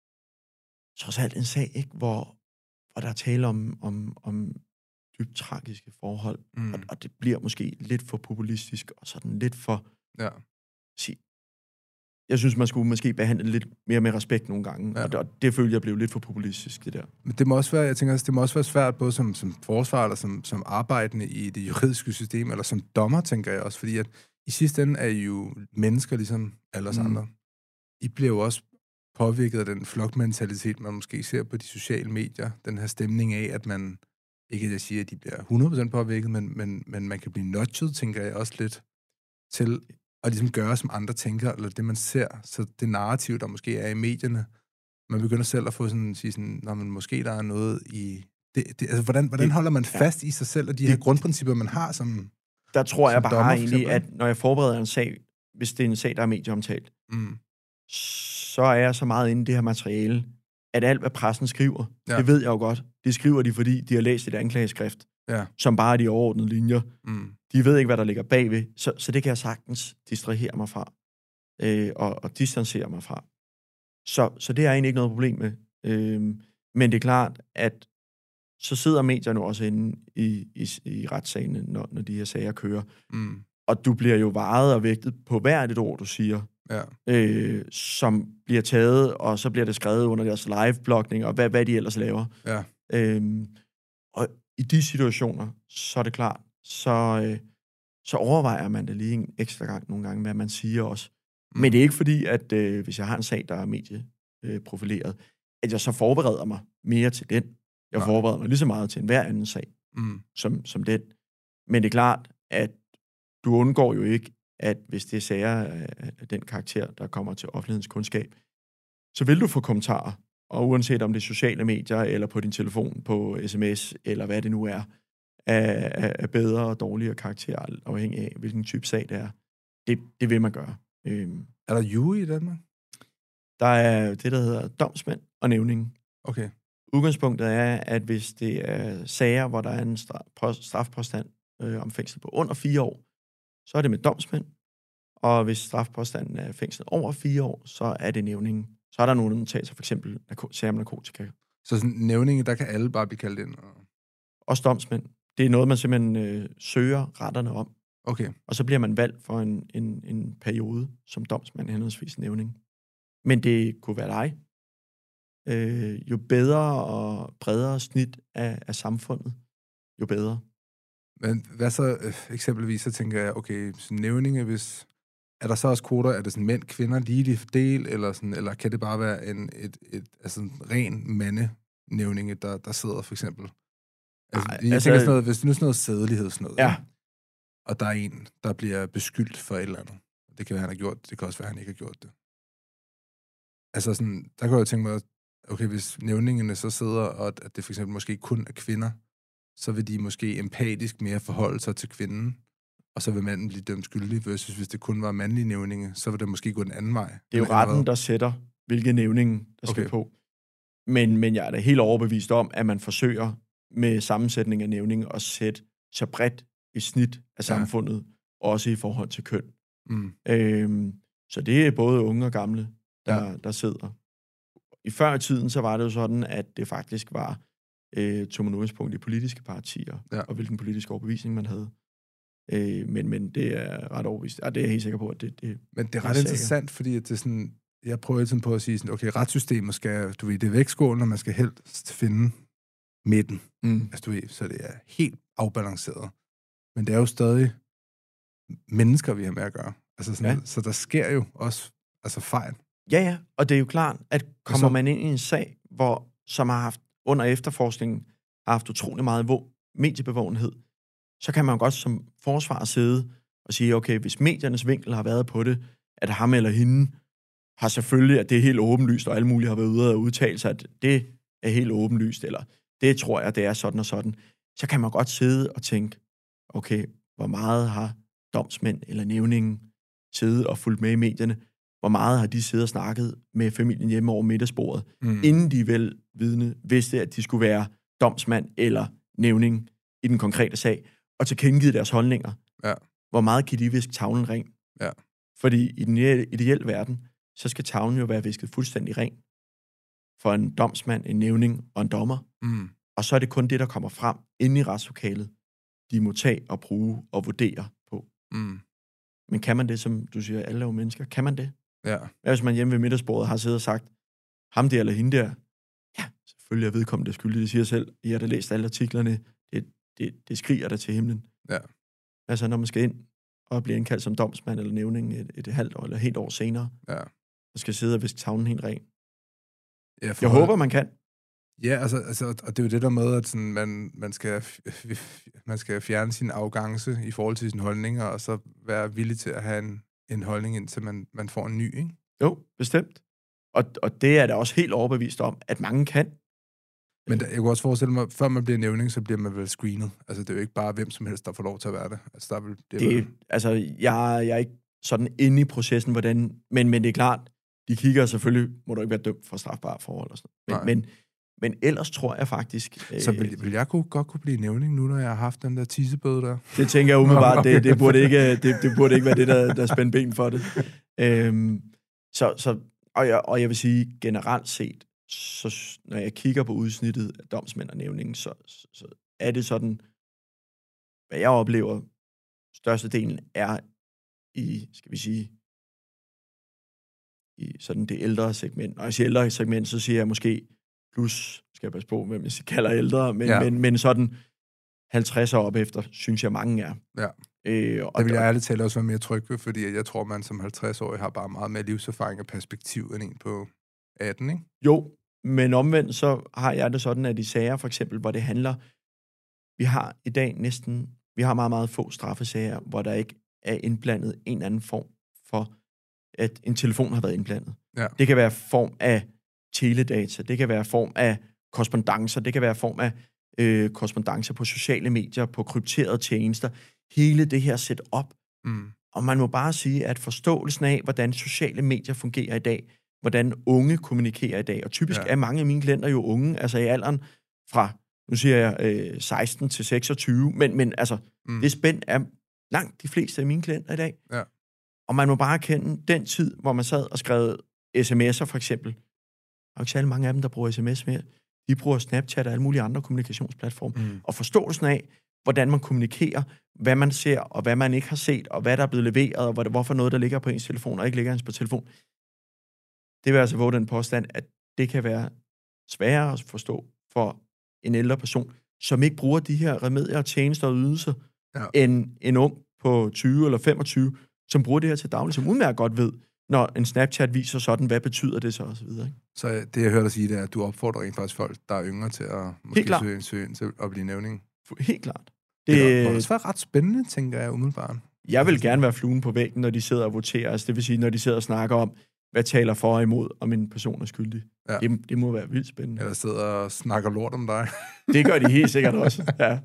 [SPEAKER 3] trods alt en sag, ikke, hvor, hvor der er tale om, om, om dybt tragiske forhold,
[SPEAKER 2] Mm.
[SPEAKER 3] og, og det bliver måske lidt for populistisk, og sådan lidt for...
[SPEAKER 2] Ja.
[SPEAKER 3] Sig, jeg synes, man skulle måske behandle det lidt mere med respekt nogle gange,
[SPEAKER 2] Ja.
[SPEAKER 3] og, det, og det følte jeg blev lidt for populistisk, det der.
[SPEAKER 2] Men det må også være, jeg tænker, det må også være svært, både som, som forsvar, eller som, som arbejdende i det juridiske system, eller som dommer, tænker jeg også, fordi at i sidste ende er I jo mennesker, ligesom alle os
[SPEAKER 3] Mm.
[SPEAKER 2] andre. I bliver jo også påvirket af den flokmentalitet, man måske ser på de sociale medier, den her stemning af, at man, ikke at jeg siger, at de bliver hundrede procent påvirket, men, men, men man kan blive nudget, tænker jeg også lidt, til at ligesom gøre, som andre tænker, eller det, man ser. Så det narrativ, der måske er i medierne, man begynder selv at få sådan, sige sådan, når man måske der er noget i... Det, det, altså, hvordan, hvordan holder man fast i sig selv, og de her grundprincipper, man har som
[SPEAKER 3] Der tror jeg
[SPEAKER 2] som
[SPEAKER 3] bare
[SPEAKER 2] dommer, for
[SPEAKER 3] egentlig,
[SPEAKER 2] eksempel?
[SPEAKER 3] at når jeg forbereder en sag, hvis det er en sag, der er medieomtalt,
[SPEAKER 2] Mm.
[SPEAKER 3] så er jeg så meget inde i det her materiale, at alt, hvad pressen skriver,
[SPEAKER 2] Ja.
[SPEAKER 3] ja. det ved jeg jo godt. Det skriver de, fordi de har læst et anklageskrift,
[SPEAKER 2] Ja.
[SPEAKER 3] som bare er de overordnede linjer.
[SPEAKER 2] Mm.
[SPEAKER 3] De ved ikke, hvad der ligger bagved, så, så det kan jeg sagtens distrahere mig fra, øh, og, og distancere mig fra. Så, så det er egentlig ikke noget problem med. Øh, men det er klart, at så sidder medierne også inde i, i, i retssagene, når, når de her sager kører.
[SPEAKER 2] Mm.
[SPEAKER 3] Og du bliver jo vejet og vægtet på hvert et ord, du siger,
[SPEAKER 2] Ja.
[SPEAKER 3] øh, som bliver taget, og så bliver det skrevet under deres live-blogning, og hvad, hvad de ellers laver.
[SPEAKER 2] Ja.
[SPEAKER 3] Øhm, og i de situationer, så er det klart, så, øh, så overvejer man det lige en ekstra gang nogle gange, hvad man siger også.
[SPEAKER 2] Mm.
[SPEAKER 3] Men det er ikke fordi, at øh, hvis jeg har en sag, der er medieprofileret, øh, at jeg så forbereder mig mere til den. Jeg
[SPEAKER 2] Nej.
[SPEAKER 3] forbereder mig lige så meget til enhver anden sag,
[SPEAKER 2] Mm.
[SPEAKER 3] som, som den. Men det er klart, at du undgår jo ikke, at hvis det er sager af den karakter, der kommer til offentlighedens kundskab, så vil du få kommentarer, og uanset om det er sociale medier, eller på din telefon, på sms, eller hvad det nu er, af, af, af bedre og dårligere karakter, afhængig af, hvilken type sag det er. Det, det vil man gøre. Øhm,
[SPEAKER 2] Er der jury i Danmark?
[SPEAKER 3] der er det, der hedder domsmænd og nævning.
[SPEAKER 2] Okay.
[SPEAKER 3] Udgangspunktet er, at hvis det er sager, hvor der er en strafpåstand øh, om fængsel på under fire år, så er det med domsmænd, og hvis strafpåstanden er fængsel over fire år, så er det nævningen. Så er der nogle undtagelser, for eksempel narko- sager om narkotika.
[SPEAKER 2] Så sådan nævninge, der kan alle bare blive kaldt ind? Og...
[SPEAKER 3] Også domsmænd. Det er noget, man simpelthen øh, søger retterne om,
[SPEAKER 2] Okay.
[SPEAKER 3] og så bliver man valgt for en, en, en periode som domsmand, henholdsvis nævning. Men det kunne være dig. Øh, jo bedre og bredere snit af, af samfundet, jo bedre.
[SPEAKER 2] Men hvad så øh, eksempelvis, så tænker jeg, okay, sådan nævninge, hvis... Er der så også kvoter, er det sådan mænd, kvinder, lige fordel, eller, sådan, eller kan det bare være en et, et, altså en ren mandenævninge, der, der sidder for eksempel? Altså,
[SPEAKER 3] Ej,
[SPEAKER 2] jeg
[SPEAKER 3] altså-
[SPEAKER 2] tænker sådan noget, hvis det nu er sådan noget sædelighed, sådan noget,
[SPEAKER 3] Ja.
[SPEAKER 2] ikke? Og der er en, der bliver beskyldt for et eller andet. Det kan være, han har gjort det, det kan også være, han ikke har gjort det. Altså sådan, der kan jeg tænke mig, okay, hvis nævningene så sidder, og at det for eksempel måske kun er kvinder, så vil de måske empatisk mere forholde sig til kvinden, og så vil manden blive dømt skyldig, versus hvis det kun var mandlige nævninge, så vil det måske gå den anden vej.
[SPEAKER 3] Det er jo
[SPEAKER 2] Eller
[SPEAKER 3] retten,
[SPEAKER 2] hvad?
[SPEAKER 3] der sætter, hvilke nævning der skal
[SPEAKER 2] Okay.
[SPEAKER 3] på. Men, men jeg er da helt overbevist om, at man forsøger med sammensætning af nævning at sætte så bredt et snit af samfundet, også i forhold til køn.
[SPEAKER 2] Mm.
[SPEAKER 3] Øhm, så det er både unge og gamle, der,
[SPEAKER 2] Ja.
[SPEAKER 3] der sidder. I før i tiden, så var det jo sådan, at det faktisk var, øh, tog man udgangspunkt i politiske partier,
[SPEAKER 2] Ja.
[SPEAKER 3] og hvilken politisk overbevisning man havde. Øh, men, men det er ret overbevist. Ja, det er jeg helt sikker på, at det, det
[SPEAKER 2] Men det er
[SPEAKER 3] Det er
[SPEAKER 2] ret
[SPEAKER 3] sikkert.
[SPEAKER 2] interessant, fordi at det er sådan, jeg prøver altid på at sige sådan, okay, retssystemet skal, du ved, det er vægtskålen, og man skal helst finde midten.
[SPEAKER 3] mm.
[SPEAKER 2] Altså, du ved, så det er helt afbalanceret. Men det er jo stadig mennesker, vi har med at gøre. Altså sådan,
[SPEAKER 3] Ja.
[SPEAKER 2] så der sker jo også altså fejl.
[SPEAKER 3] Ja, ja, og det er jo klart, at kommer
[SPEAKER 2] så-
[SPEAKER 3] man ind i en sag, hvor, som har haft under efterforskningen, har haft utrolig meget vo- mediebevågenhed, så kan man godt som forsvar sidde og sige, okay, hvis mediernes vinkel har været på det, at ham eller hende har selvfølgelig, at det er helt åbenlyst, og alle mulige har været ude og udtale sig, at det er helt åbenlyst, eller det tror jeg, det er sådan og sådan, så kan man godt sidde og tænke, okay, hvor meget har domsmænd eller nævningen siddet og fulgt med i medierne, hvor meget har de siddet og snakket med familien hjemme over middagsbordet,
[SPEAKER 2] Mm.
[SPEAKER 3] inden de vel vidne vidste, at de skulle være domsmand eller nævning i den konkrete sag, og tilkendegivet deres holdninger.
[SPEAKER 2] Ja.
[SPEAKER 3] Hvor meget kan de viske tavlen ren?
[SPEAKER 2] Ja.
[SPEAKER 3] Fordi i den ideelle verden, så skal tavlen jo være visket fuldstændig ren for en domsmand, en nævning og en dommer.
[SPEAKER 2] Mm.
[SPEAKER 3] Og så er det kun det, der kommer frem inde i retslokalet, de må tage og bruge og vurdere på.
[SPEAKER 2] Mm.
[SPEAKER 3] Men kan man det, som du siger, alle er jo mennesker? Kan man det?
[SPEAKER 2] Ja.
[SPEAKER 3] Hvad hvis man hjemme ved middagsbordet har siddet og sagt, ham der eller hende der, ja, selvfølgelig er vedkommende skyldig, det siger selv. I har da læst alle artiklerne, det, det, det skriger der til himlen.
[SPEAKER 2] Ja.
[SPEAKER 3] Altså, når man skal ind og blive indkaldt som domsmand eller nævning et, et halvt år eller et helt år senere,
[SPEAKER 2] Ja.
[SPEAKER 3] og skal sidde og viske tavlen helt ren.
[SPEAKER 2] Ja, for
[SPEAKER 3] Jeg håber, man kan.
[SPEAKER 2] Ja, altså, altså, og det er jo det der med, at sådan, man, man, skal, man skal fjerne sin arrogance i forhold til sine holdninger, og så være villig til at have en, en holdning, indtil man, man får en ny, ikke?
[SPEAKER 3] Jo, bestemt. Og, og det er da også helt overbevist om, at mange kan.
[SPEAKER 2] Men der, jeg kunne også forestille mig, før man bliver nævning, så bliver man vel screenet. Altså, det er jo ikke bare hvem som helst, der får lov til at være det. Altså, der er vel, det er
[SPEAKER 3] Det,
[SPEAKER 2] vel...
[SPEAKER 3] altså, jeg, jeg er ikke sådan inde i processen, hvordan, men, men det er klart, de kigger selvfølgelig, må du ikke være dømt for strafbare forhold og sådan noget. Men, men, men ellers tror jeg faktisk...
[SPEAKER 2] Så vil, vil jeg kunne, godt kunne blive nævning nu, når jeg har haft den der tissebøde der?
[SPEAKER 3] Det tænker jeg umiddelbart, det, det, burde ikke, det, det burde ikke være det, der, der spænder ben for det. Øhm, så, så, og, jeg, og jeg vil sige, generelt set, så når jeg kigger på udsnittet af domsmænd og nævningen, så, så, så er det sådan, hvad jeg oplever, størstedelen er i, skal vi sige, i sådan det ældre segment. Når jeg siger ældre segment, så siger jeg måske plus, skal jeg passe på, hvem jeg kalder ældre, men, ja. men, men sådan halvtreds år op efter, synes jeg mange er.
[SPEAKER 2] Ja.
[SPEAKER 3] Øh, og
[SPEAKER 2] det vil jeg
[SPEAKER 3] der,
[SPEAKER 2] ærligt talt også være mere tryg ved, fordi jeg tror, man som halvtreds-årig har bare meget mere livserfaring og perspektiv end en på atten, ikke?
[SPEAKER 3] Jo, men omvendt så har jeg det sådan, at i sager for eksempel, hvor det handler, vi har i dag næsten, vi har meget, meget få straffesager, hvor der ikke er indblandet en anden form for, at en telefon har været indblandet.
[SPEAKER 2] Ja.
[SPEAKER 3] Det kan være form af teledata, det kan være form af korrespondancer, det kan være form af øh, korrespondancer på sociale medier, på krypterede tjenester. Hele det her setup.
[SPEAKER 2] Mm.
[SPEAKER 3] Og man må bare sige, at forståelsen af, hvordan sociale medier fungerer i dag, hvordan unge kommunikerer i dag, og typisk ja. er mange af mine klienter jo unge, altså i alderen fra, nu siger jeg, øh, seksten til seksogtyve, men, men altså, mm. det spænd er langt de fleste af mine klienter i dag.
[SPEAKER 2] Ja.
[SPEAKER 3] Og man må bare kende den tid, hvor man sad og skrev sms'er for eksempel. Der er jo ikke særlig mange af dem, der bruger sms mere. De bruger Snapchat og alle mulige andre kommunikationsplatforme. Mm. Og forståelsen af, hvordan man kommunikerer, hvad man ser, og hvad man ikke har set, og hvad der er blevet leveret, og hvorfor noget, der ligger på ens telefon, og ikke ligger ens på telefon. Det vil altså våge den påstand, at det kan være sværere at forstå for en ældre person, som ikke bruger de her remedier og tjenester og ydelser, ja. end en ung på tyve eller femogtyve, som bruger det her til dagligt, som udmærket godt ved, når en Snapchat viser sådan, hvad betyder det så, og så videre. Ikke?
[SPEAKER 2] Så det, jeg hørte dig sige, det er, at du opfordrer rent faktisk folk, der er yngre, til at måske søge en søge til at blive nævning.
[SPEAKER 3] Helt klart.
[SPEAKER 2] Det, det må også være ret spændende, tænker jeg umiddelbart.
[SPEAKER 3] Jeg vil gerne være fluen på væggen, når de sidder og voterer. Altså, det vil sige, når de sidder og snakker om, hvad taler for og imod, om en person er skyldig. Ja. Det, det må være vildt spændende.
[SPEAKER 2] Eller sidder og snakker lort om dig.
[SPEAKER 3] Det gør de helt sikkert også, ja.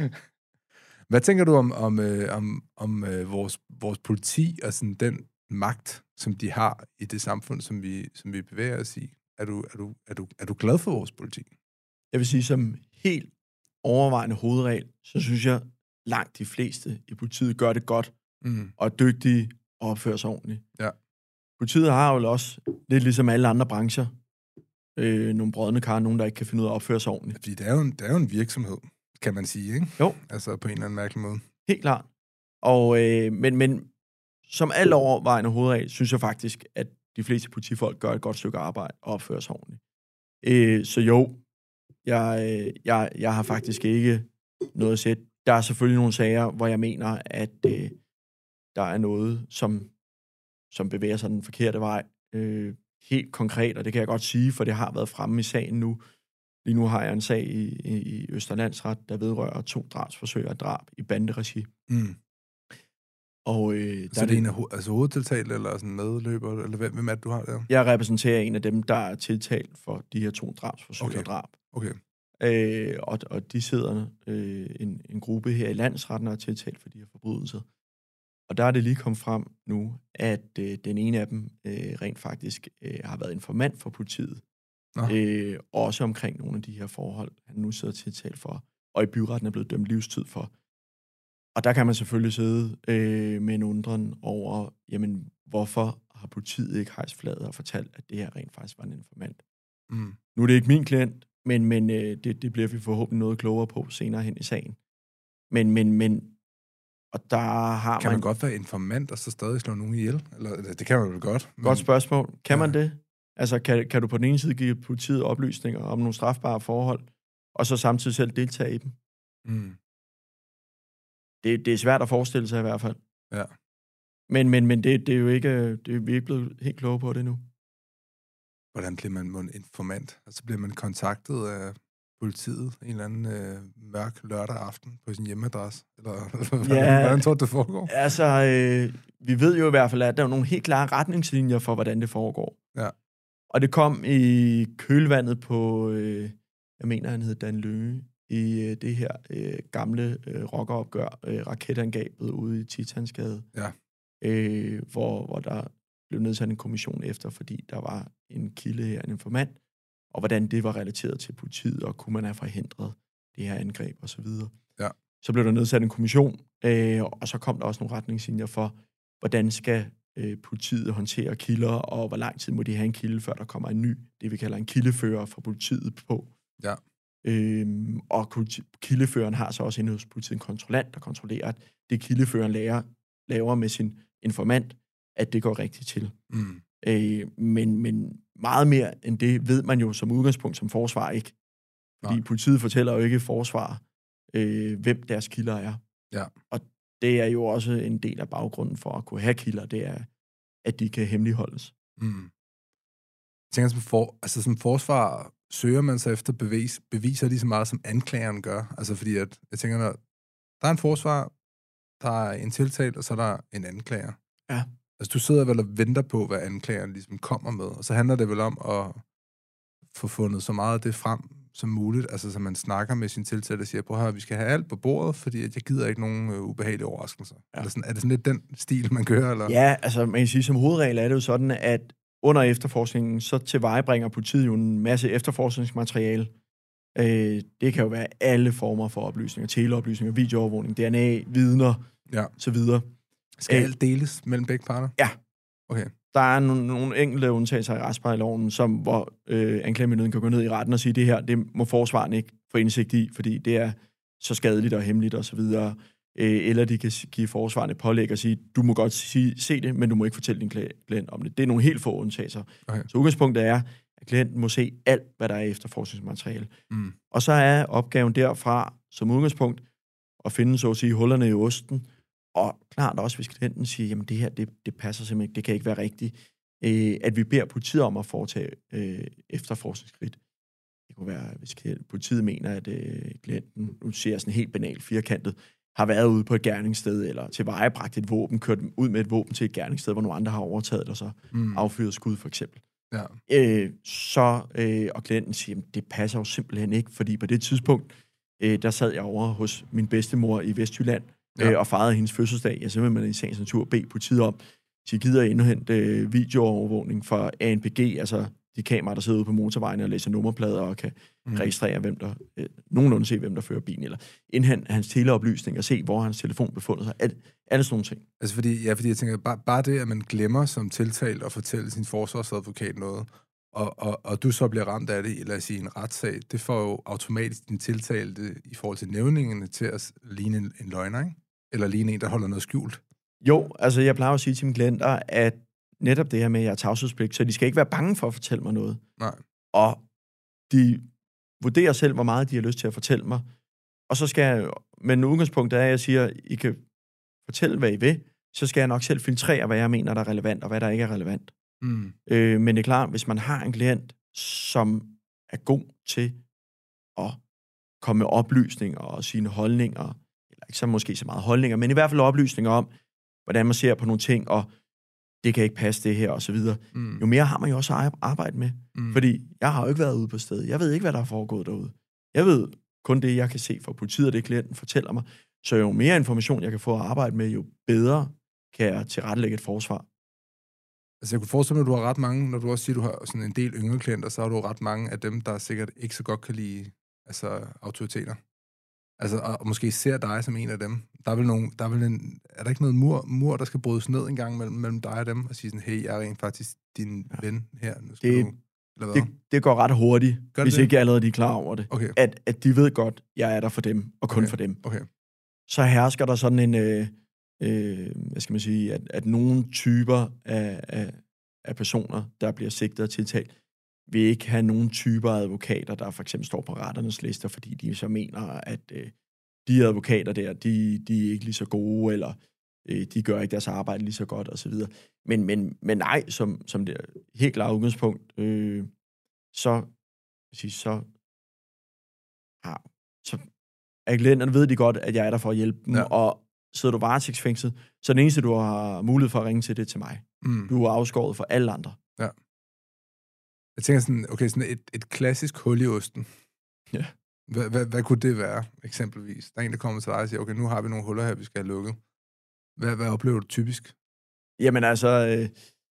[SPEAKER 2] Hvad tænker du om, om, øh, om, om øh, vores, vores politi og sådan den magt, som de har i det samfund, som vi, som vi bevæger os i? Er du, er, du, er, du, er du glad for vores politi?
[SPEAKER 3] Jeg vil sige, som helt overvejende hovedregel, så synes jeg, langt de fleste i politiet gør det godt, mm. og er dygtige og opfører sig ordentligt.
[SPEAKER 2] Ja.
[SPEAKER 3] Politiet har jo også, lidt ligesom alle andre brancher, øh, nogle brødne kar, nogen, der ikke kan finde ud af at opføre sig ordentligt.
[SPEAKER 2] Fordi det er jo en, det er jo en virksomhed, kan man sige, ikke?
[SPEAKER 3] Jo.
[SPEAKER 2] Altså på en eller anden mærkelig måde.
[SPEAKER 3] Helt klart. Og, øh, men, men som alt overvejende hovedregel, synes jeg faktisk, at de fleste politifolk gør et godt stykke arbejde og opfører sig ordentligt. Øh, så jo, jeg, jeg, jeg har faktisk ikke noget at sætte. Der er selvfølgelig nogle sager, hvor jeg mener, at øh, der er noget, som, som bevæger sig den forkerte vej. Øh, helt konkret, og det kan jeg godt sige, for det har været fremme i sagen nu. Lige nu har jeg en sag i, i Østerlandsret, der vedrører to drabsforsøg og drab i banderegi. Mm. Og, øh,
[SPEAKER 2] så det er en af ho- altså hovedtiltalt, eller sådan medløber, eller hvem, hvem er det, du har der?
[SPEAKER 3] Jeg repræsenterer en af dem, der er tiltalt for de her to drabsforsøg
[SPEAKER 2] okay.
[SPEAKER 3] og drab.
[SPEAKER 2] Okay.
[SPEAKER 3] Øh, og, og de sidder øh, en, en gruppe her i landsretten og er tiltalt for de her forbrydelser. Og der er det lige kommet frem nu, at øh, den ene af dem øh, rent faktisk øh, har været informant for politiet Øh, også omkring nogle af de her forhold, han nu sidder tiltalt for, og i byretten er blevet dømt livstid for. Og der kan man selvfølgelig sidde øh, med en undren over, jamen, hvorfor har politiet ikke hejst flaget og fortalt, at det her rent faktisk var en informant.
[SPEAKER 2] Mm.
[SPEAKER 3] Nu er det ikke min klient, men, men øh, det, det bliver vi forhåbentlig noget klogere på senere hen i sagen. Men, men, men, og der har
[SPEAKER 2] Kan
[SPEAKER 3] man...
[SPEAKER 2] man godt være informant og så stadig slå nogen ihjel? Eller, det kan man vel godt. Men...
[SPEAKER 3] Godt spørgsmål. Kan
[SPEAKER 2] Ja.
[SPEAKER 3] man det? Altså, kan, kan du på den ene side give politiet oplysninger om nogle strafbare forhold, og så samtidig selv deltage i dem?
[SPEAKER 2] Mm.
[SPEAKER 3] Det, det er svært at forestille sig i hvert fald.
[SPEAKER 2] Ja.
[SPEAKER 3] Men, men, men det, det er jo ikke, det er vi er ikke blevet helt kloge på det nu.
[SPEAKER 2] Hvordan bliver man en informant? Altså bliver man kontaktet af politiet en eller anden øh, mørk lørdag aften på sin hjemmeadresse? Eller hvordan,
[SPEAKER 3] Ja.
[SPEAKER 2] hvordan tror du, det foregår?
[SPEAKER 3] Altså, øh, vi ved jo i hvert fald, at der er nogle helt klare retningslinjer for, hvordan det foregår.
[SPEAKER 2] Ja.
[SPEAKER 3] Og det kom i kølvandet på, øh, jeg mener, han hed Dan Lønge, i øh, det her øh, gamle øh, rockeropgør, øh, raketangrebet ude i Titansgade.
[SPEAKER 2] Ja.
[SPEAKER 3] Øh, hvor, hvor der blev nedsat en kommission efter, fordi der var en kilde her, en informant, og hvordan det var relateret til politiet, og kunne man have forhindret det her angreb og så videre.
[SPEAKER 2] Ja.
[SPEAKER 3] Så blev der nedsat en kommission, øh, og så kom der også nogle retningslinjer for, hvordan skal øh, politiet håndtere kilder, og hvor lang tid må de have en kilde, før der kommer en ny, det vi kalder en kildefører fra politiet på.
[SPEAKER 2] Ja.
[SPEAKER 3] Øhm, og kildeføreren har så også inde hos politiet en kontrollant, der kontrollerer, at det kildeføreren laver, laver med sin informant, at det går rigtigt til.
[SPEAKER 2] Mm.
[SPEAKER 3] Øh, men, men meget mere end det ved man jo som udgangspunkt som forsvar ikke. Fordi
[SPEAKER 2] Nej.
[SPEAKER 3] politiet fortæller jo ikke forsvar, øh, hvem deres kilder er.
[SPEAKER 2] Ja.
[SPEAKER 3] Og det er jo også en del af baggrunden for at kunne have kilder, det er, at de kan hemmeligholdes.
[SPEAKER 2] Mm. Jeg tænker, som, for, altså, som forsvar søger man sig efter bevis, beviser lige så meget, som anklageren gør. Altså fordi, at, jeg tænker, når der er en forsvar, der er en tiltalt, og så er der en anklager.
[SPEAKER 3] Ja.
[SPEAKER 2] Altså, du sidder vel og venter på, hvad anklageren ligesom kommer med, og så handler det vel om at få fundet så meget af det frem som muligt, altså så man snakker med sin tiltalte og siger, prøv at høre, vi skal have alt på bordet, fordi at jeg gider ikke nogen øh, ubehagelige overraskelser. Ja. Eller sådan, er det sådan lidt den stil, man kører? Eller?
[SPEAKER 3] Ja, altså man kan sige, som hovedregel er det jo sådan, at under efterforskningen, så tilvejebringer politiet jo en masse efterforskningsmateriale. Øh, det kan jo være alle former for oplysninger, teleoplysninger, videoovervågning, D N A, vidner,
[SPEAKER 2] ja.
[SPEAKER 3] så videre.
[SPEAKER 2] Skal alt deles mellem begge parter?
[SPEAKER 3] Ja.
[SPEAKER 2] Okay.
[SPEAKER 3] Der er nogle, nogle enkelte undtagelser i retsplejeloven, som, hvor øh, anklagemyndigheden kan gå ned i retten og sige, det her, det må forsvaren ikke få indsigt i, fordi det er så skadeligt og hemmeligt osv. Øh, eller de kan give forsvaren et pålæg og sige, du må godt sige, se det, men du må ikke fortælle din klient om det. Det er nogle helt få undtagelser.
[SPEAKER 2] Okay.
[SPEAKER 3] Så udgangspunktet er, at klienten må se alt, hvad der er efterforskningsmateriale.
[SPEAKER 2] Mm.
[SPEAKER 3] Og så er opgaven derfra, som udgangspunkt, at finde, så at sige, hullerne i osten. Og klart også, hvis klienten siger, jamen det her, det, det passer simpelthen ikke, det kan ikke være rigtigt, øh, at vi beder politiet om at foretage øh, efterforskningsskridt. Det kunne være, hvis politiet mener, at øh, klienten, nu siger jeg sådan helt banalt, firkantet, har været ude på et gerningssted, eller tilvejebragt et våben, kørt ud med et våben til et gerningssted, hvor nogle andre har overtaget, og så mm. affyret skud, for eksempel.
[SPEAKER 2] Ja.
[SPEAKER 3] Øh, så, øh, og klienten siger, jamen, det passer jo simpelthen ikke, fordi på det tidspunkt, øh, der sad jeg over hos min bedstemor i Vestjylland, ja. øh, og fejrede hendes fødselsdag. Jeg simpelthen man i sagens natur bede politiet om, de gider indhente øh, videoovervågning fra A N P G, altså de kameraer, der sidder ude på motorvejen og læser nummerplader og kan mm. registrere, hvem der, øh, nogenlunde se, hvem der fører bilen, eller indhente hans teleoplysninger og se, hvor hans telefon befinder sig. Alt, alle sådan nogle ting.
[SPEAKER 2] Altså fordi, ja, fordi jeg tænker, bare, bare det, at man glemmer som tiltalt at fortælle sin forsvarsadvokat noget, og, og, og du så bliver ramt af det, eller sige en retssag, det får jo automatisk din tiltalte i forhold til nævningerne til at ligne en, en løgner, ikke? Eller ligne en, der holder noget skjult.
[SPEAKER 3] Jo, altså jeg plejer at sige til mine klienter, at netop det her med, at jeg er tavshedspligt, så de skal ikke være bange for at fortælle mig noget.
[SPEAKER 2] Nej.
[SPEAKER 3] Og de vurderer selv, hvor meget de har lyst til at fortælle mig. Og så skal jeg, men udgangspunktet er, at jeg siger, I kan fortælle, hvad I vil, så skal jeg nok selv filtrere, hvad jeg mener, der er relevant, og hvad der ikke er relevant.
[SPEAKER 2] Mm.
[SPEAKER 3] Øh, men det er klart, hvis man har en klient, som er god til at komme med oplysninger og sine holdninger, eller ikke så måske så meget holdninger, men i hvert fald oplysninger om, hvordan man ser på nogle ting, og det kan ikke passe det her, og så videre. Mm. Jo mere har man jo også at arbejde med. Mm. Fordi jeg har jo ikke været ude på stedet. Jeg ved ikke, hvad der er foregået derude. Jeg ved kun det, jeg kan se fra politiet, og det klienten fortæller mig. Så jo mere information, jeg kan få at arbejde med, jo bedre kan jeg tilrettelægge et forsvar.
[SPEAKER 2] Altså, jeg kunne forestille mig, at du har ret mange, når du også siger, at du har sådan en del yngre klienter, så har du ret mange af dem, der sikkert ikke så godt kan lide altså, autoriteter. Altså, og, og måske ser dig som en af dem. Der er vel nogen, der er vel en, er der ikke noget mur, mur der skal brydes ned en gang mellem, mellem dig og dem, og sige sådan, hey, jeg er rent faktisk din ja. ven her. Nu skal
[SPEAKER 3] det,
[SPEAKER 2] du, eller hvad?
[SPEAKER 3] det, det går ret hurtigt,
[SPEAKER 2] Gør
[SPEAKER 3] hvis
[SPEAKER 2] det?
[SPEAKER 3] ikke allerede de er klar over det.
[SPEAKER 2] Okay.
[SPEAKER 3] At, at de ved godt, jeg er der for dem, og kun
[SPEAKER 2] Okay.
[SPEAKER 3] for dem.
[SPEAKER 2] Okay.
[SPEAKER 3] Så hersker der sådan en, øh, øh, hvad skal man sige, at, at nogle typer af, af, af personer, der bliver sigtet og tiltalt, vil ikke have nogle typer af advokater, der for eksempel står på retternes lister, fordi de så mener, at øh, de advokater der, de, de er ikke lige så gode, eller øh, de gør ikke deres arbejde lige så godt, osv. Men, men, men nej, som, som det helt klart udgangspunkt, øh, så, sige, så har så af klienterne ved de godt, at jeg er der for at hjælpe dem,
[SPEAKER 2] Ja.
[SPEAKER 3] og sidder du varetægtsfængslet, så den eneste, du har mulighed for at ringe til, det er til mig.
[SPEAKER 2] Mm.
[SPEAKER 3] Du er afskåret for alle andre.
[SPEAKER 2] Ja. Jeg tænker sådan, okay, sådan et, et klassisk hul i osten.
[SPEAKER 3] Ja.
[SPEAKER 2] Hvad, hvad, hvad kunne det være, eksempelvis? Der er en, der kommer til dig og siger, okay, nu har vi nogle huller her, vi skal have lukket. Hvad, hvad oplever du typisk?
[SPEAKER 3] Jamen altså, øh,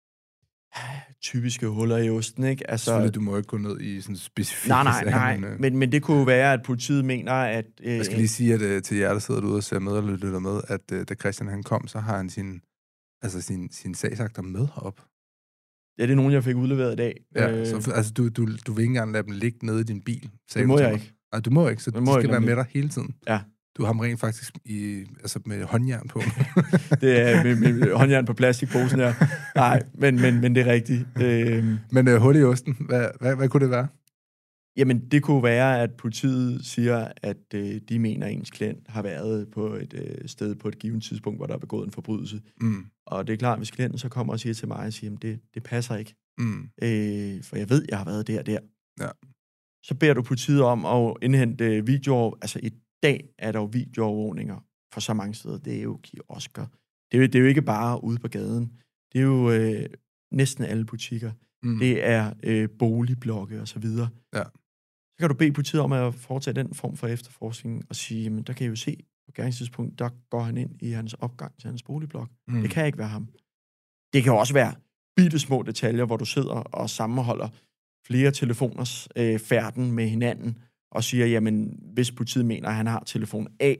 [SPEAKER 3] typiske huller i osten, ikke? Altså,
[SPEAKER 2] Selvfølgelig, du må ikke gå ned i sådan specifikke
[SPEAKER 3] nej, nej,
[SPEAKER 2] sager,
[SPEAKER 3] nej.
[SPEAKER 2] men, øh,
[SPEAKER 3] Men, men det kunne jo være, at politiet mener, at... Øh,
[SPEAKER 2] jeg skal lige sige, at øh, til jer, der sidder derude og ser med og lytter med, at øh, da Christian han kom, så har han sin, altså sin, sin sagsakter med op.
[SPEAKER 3] Ja, det er nogen, jeg fik udleveret i dag.
[SPEAKER 2] Ja,
[SPEAKER 3] øh,
[SPEAKER 2] så, altså du, du, du vil ikke engang lade dem ligge nede i din bil.
[SPEAKER 3] Det må jeg ikke.
[SPEAKER 2] Nej, du må ikke, så
[SPEAKER 3] Det
[SPEAKER 2] de
[SPEAKER 3] må
[SPEAKER 2] skal
[SPEAKER 3] jeg
[SPEAKER 2] være
[SPEAKER 3] nemlig.
[SPEAKER 2] med dig hele tiden.
[SPEAKER 3] Ja.
[SPEAKER 2] Du har ham rent faktisk i, altså med håndjern på.
[SPEAKER 3] Det er med, med, med håndjern på plastikposen her. Nej, men, men, men det er rigtigt. Øh,
[SPEAKER 2] Men øh, hul i osten, hvad, hvad, hvad kunne det være?
[SPEAKER 3] jamen, det kunne være, at politiet siger, at øh, de mener, at ens klient har været på et øh, sted på et givet tidspunkt, hvor der er begået en forbrydelse.
[SPEAKER 2] Mm.
[SPEAKER 3] Og det er klart, hvis klienten så kommer og siger til mig, og siger, at det, det passer ikke,
[SPEAKER 2] Mm.
[SPEAKER 3] øh, for jeg ved, jeg har været der og der.
[SPEAKER 2] Ja.
[SPEAKER 3] Så beder du politiet om at indhente video. Altså i dag er der jo videoovervågninger for så mange steder. Det er jo kiosker. Det er jo, det er jo ikke bare ude på gaden. Det er jo øh, næsten alle butikker.
[SPEAKER 2] Mm.
[SPEAKER 3] Det er øh, boligblokke og så videre.
[SPEAKER 2] Ja.
[SPEAKER 3] Så kan du bede politiet om at foretage den form for efterforskning og sige, jamen der kan I jo se, på gerningstidspunkt, der går han ind i hans opgang til hans boligblok.
[SPEAKER 2] Mm.
[SPEAKER 3] Det kan ikke være ham. Det kan også være bitte små detaljer, hvor du sidder og sammenholder flere telefoners øh, færden med hinanden, og siger, jamen, hvis politiet mener, at han har telefon A,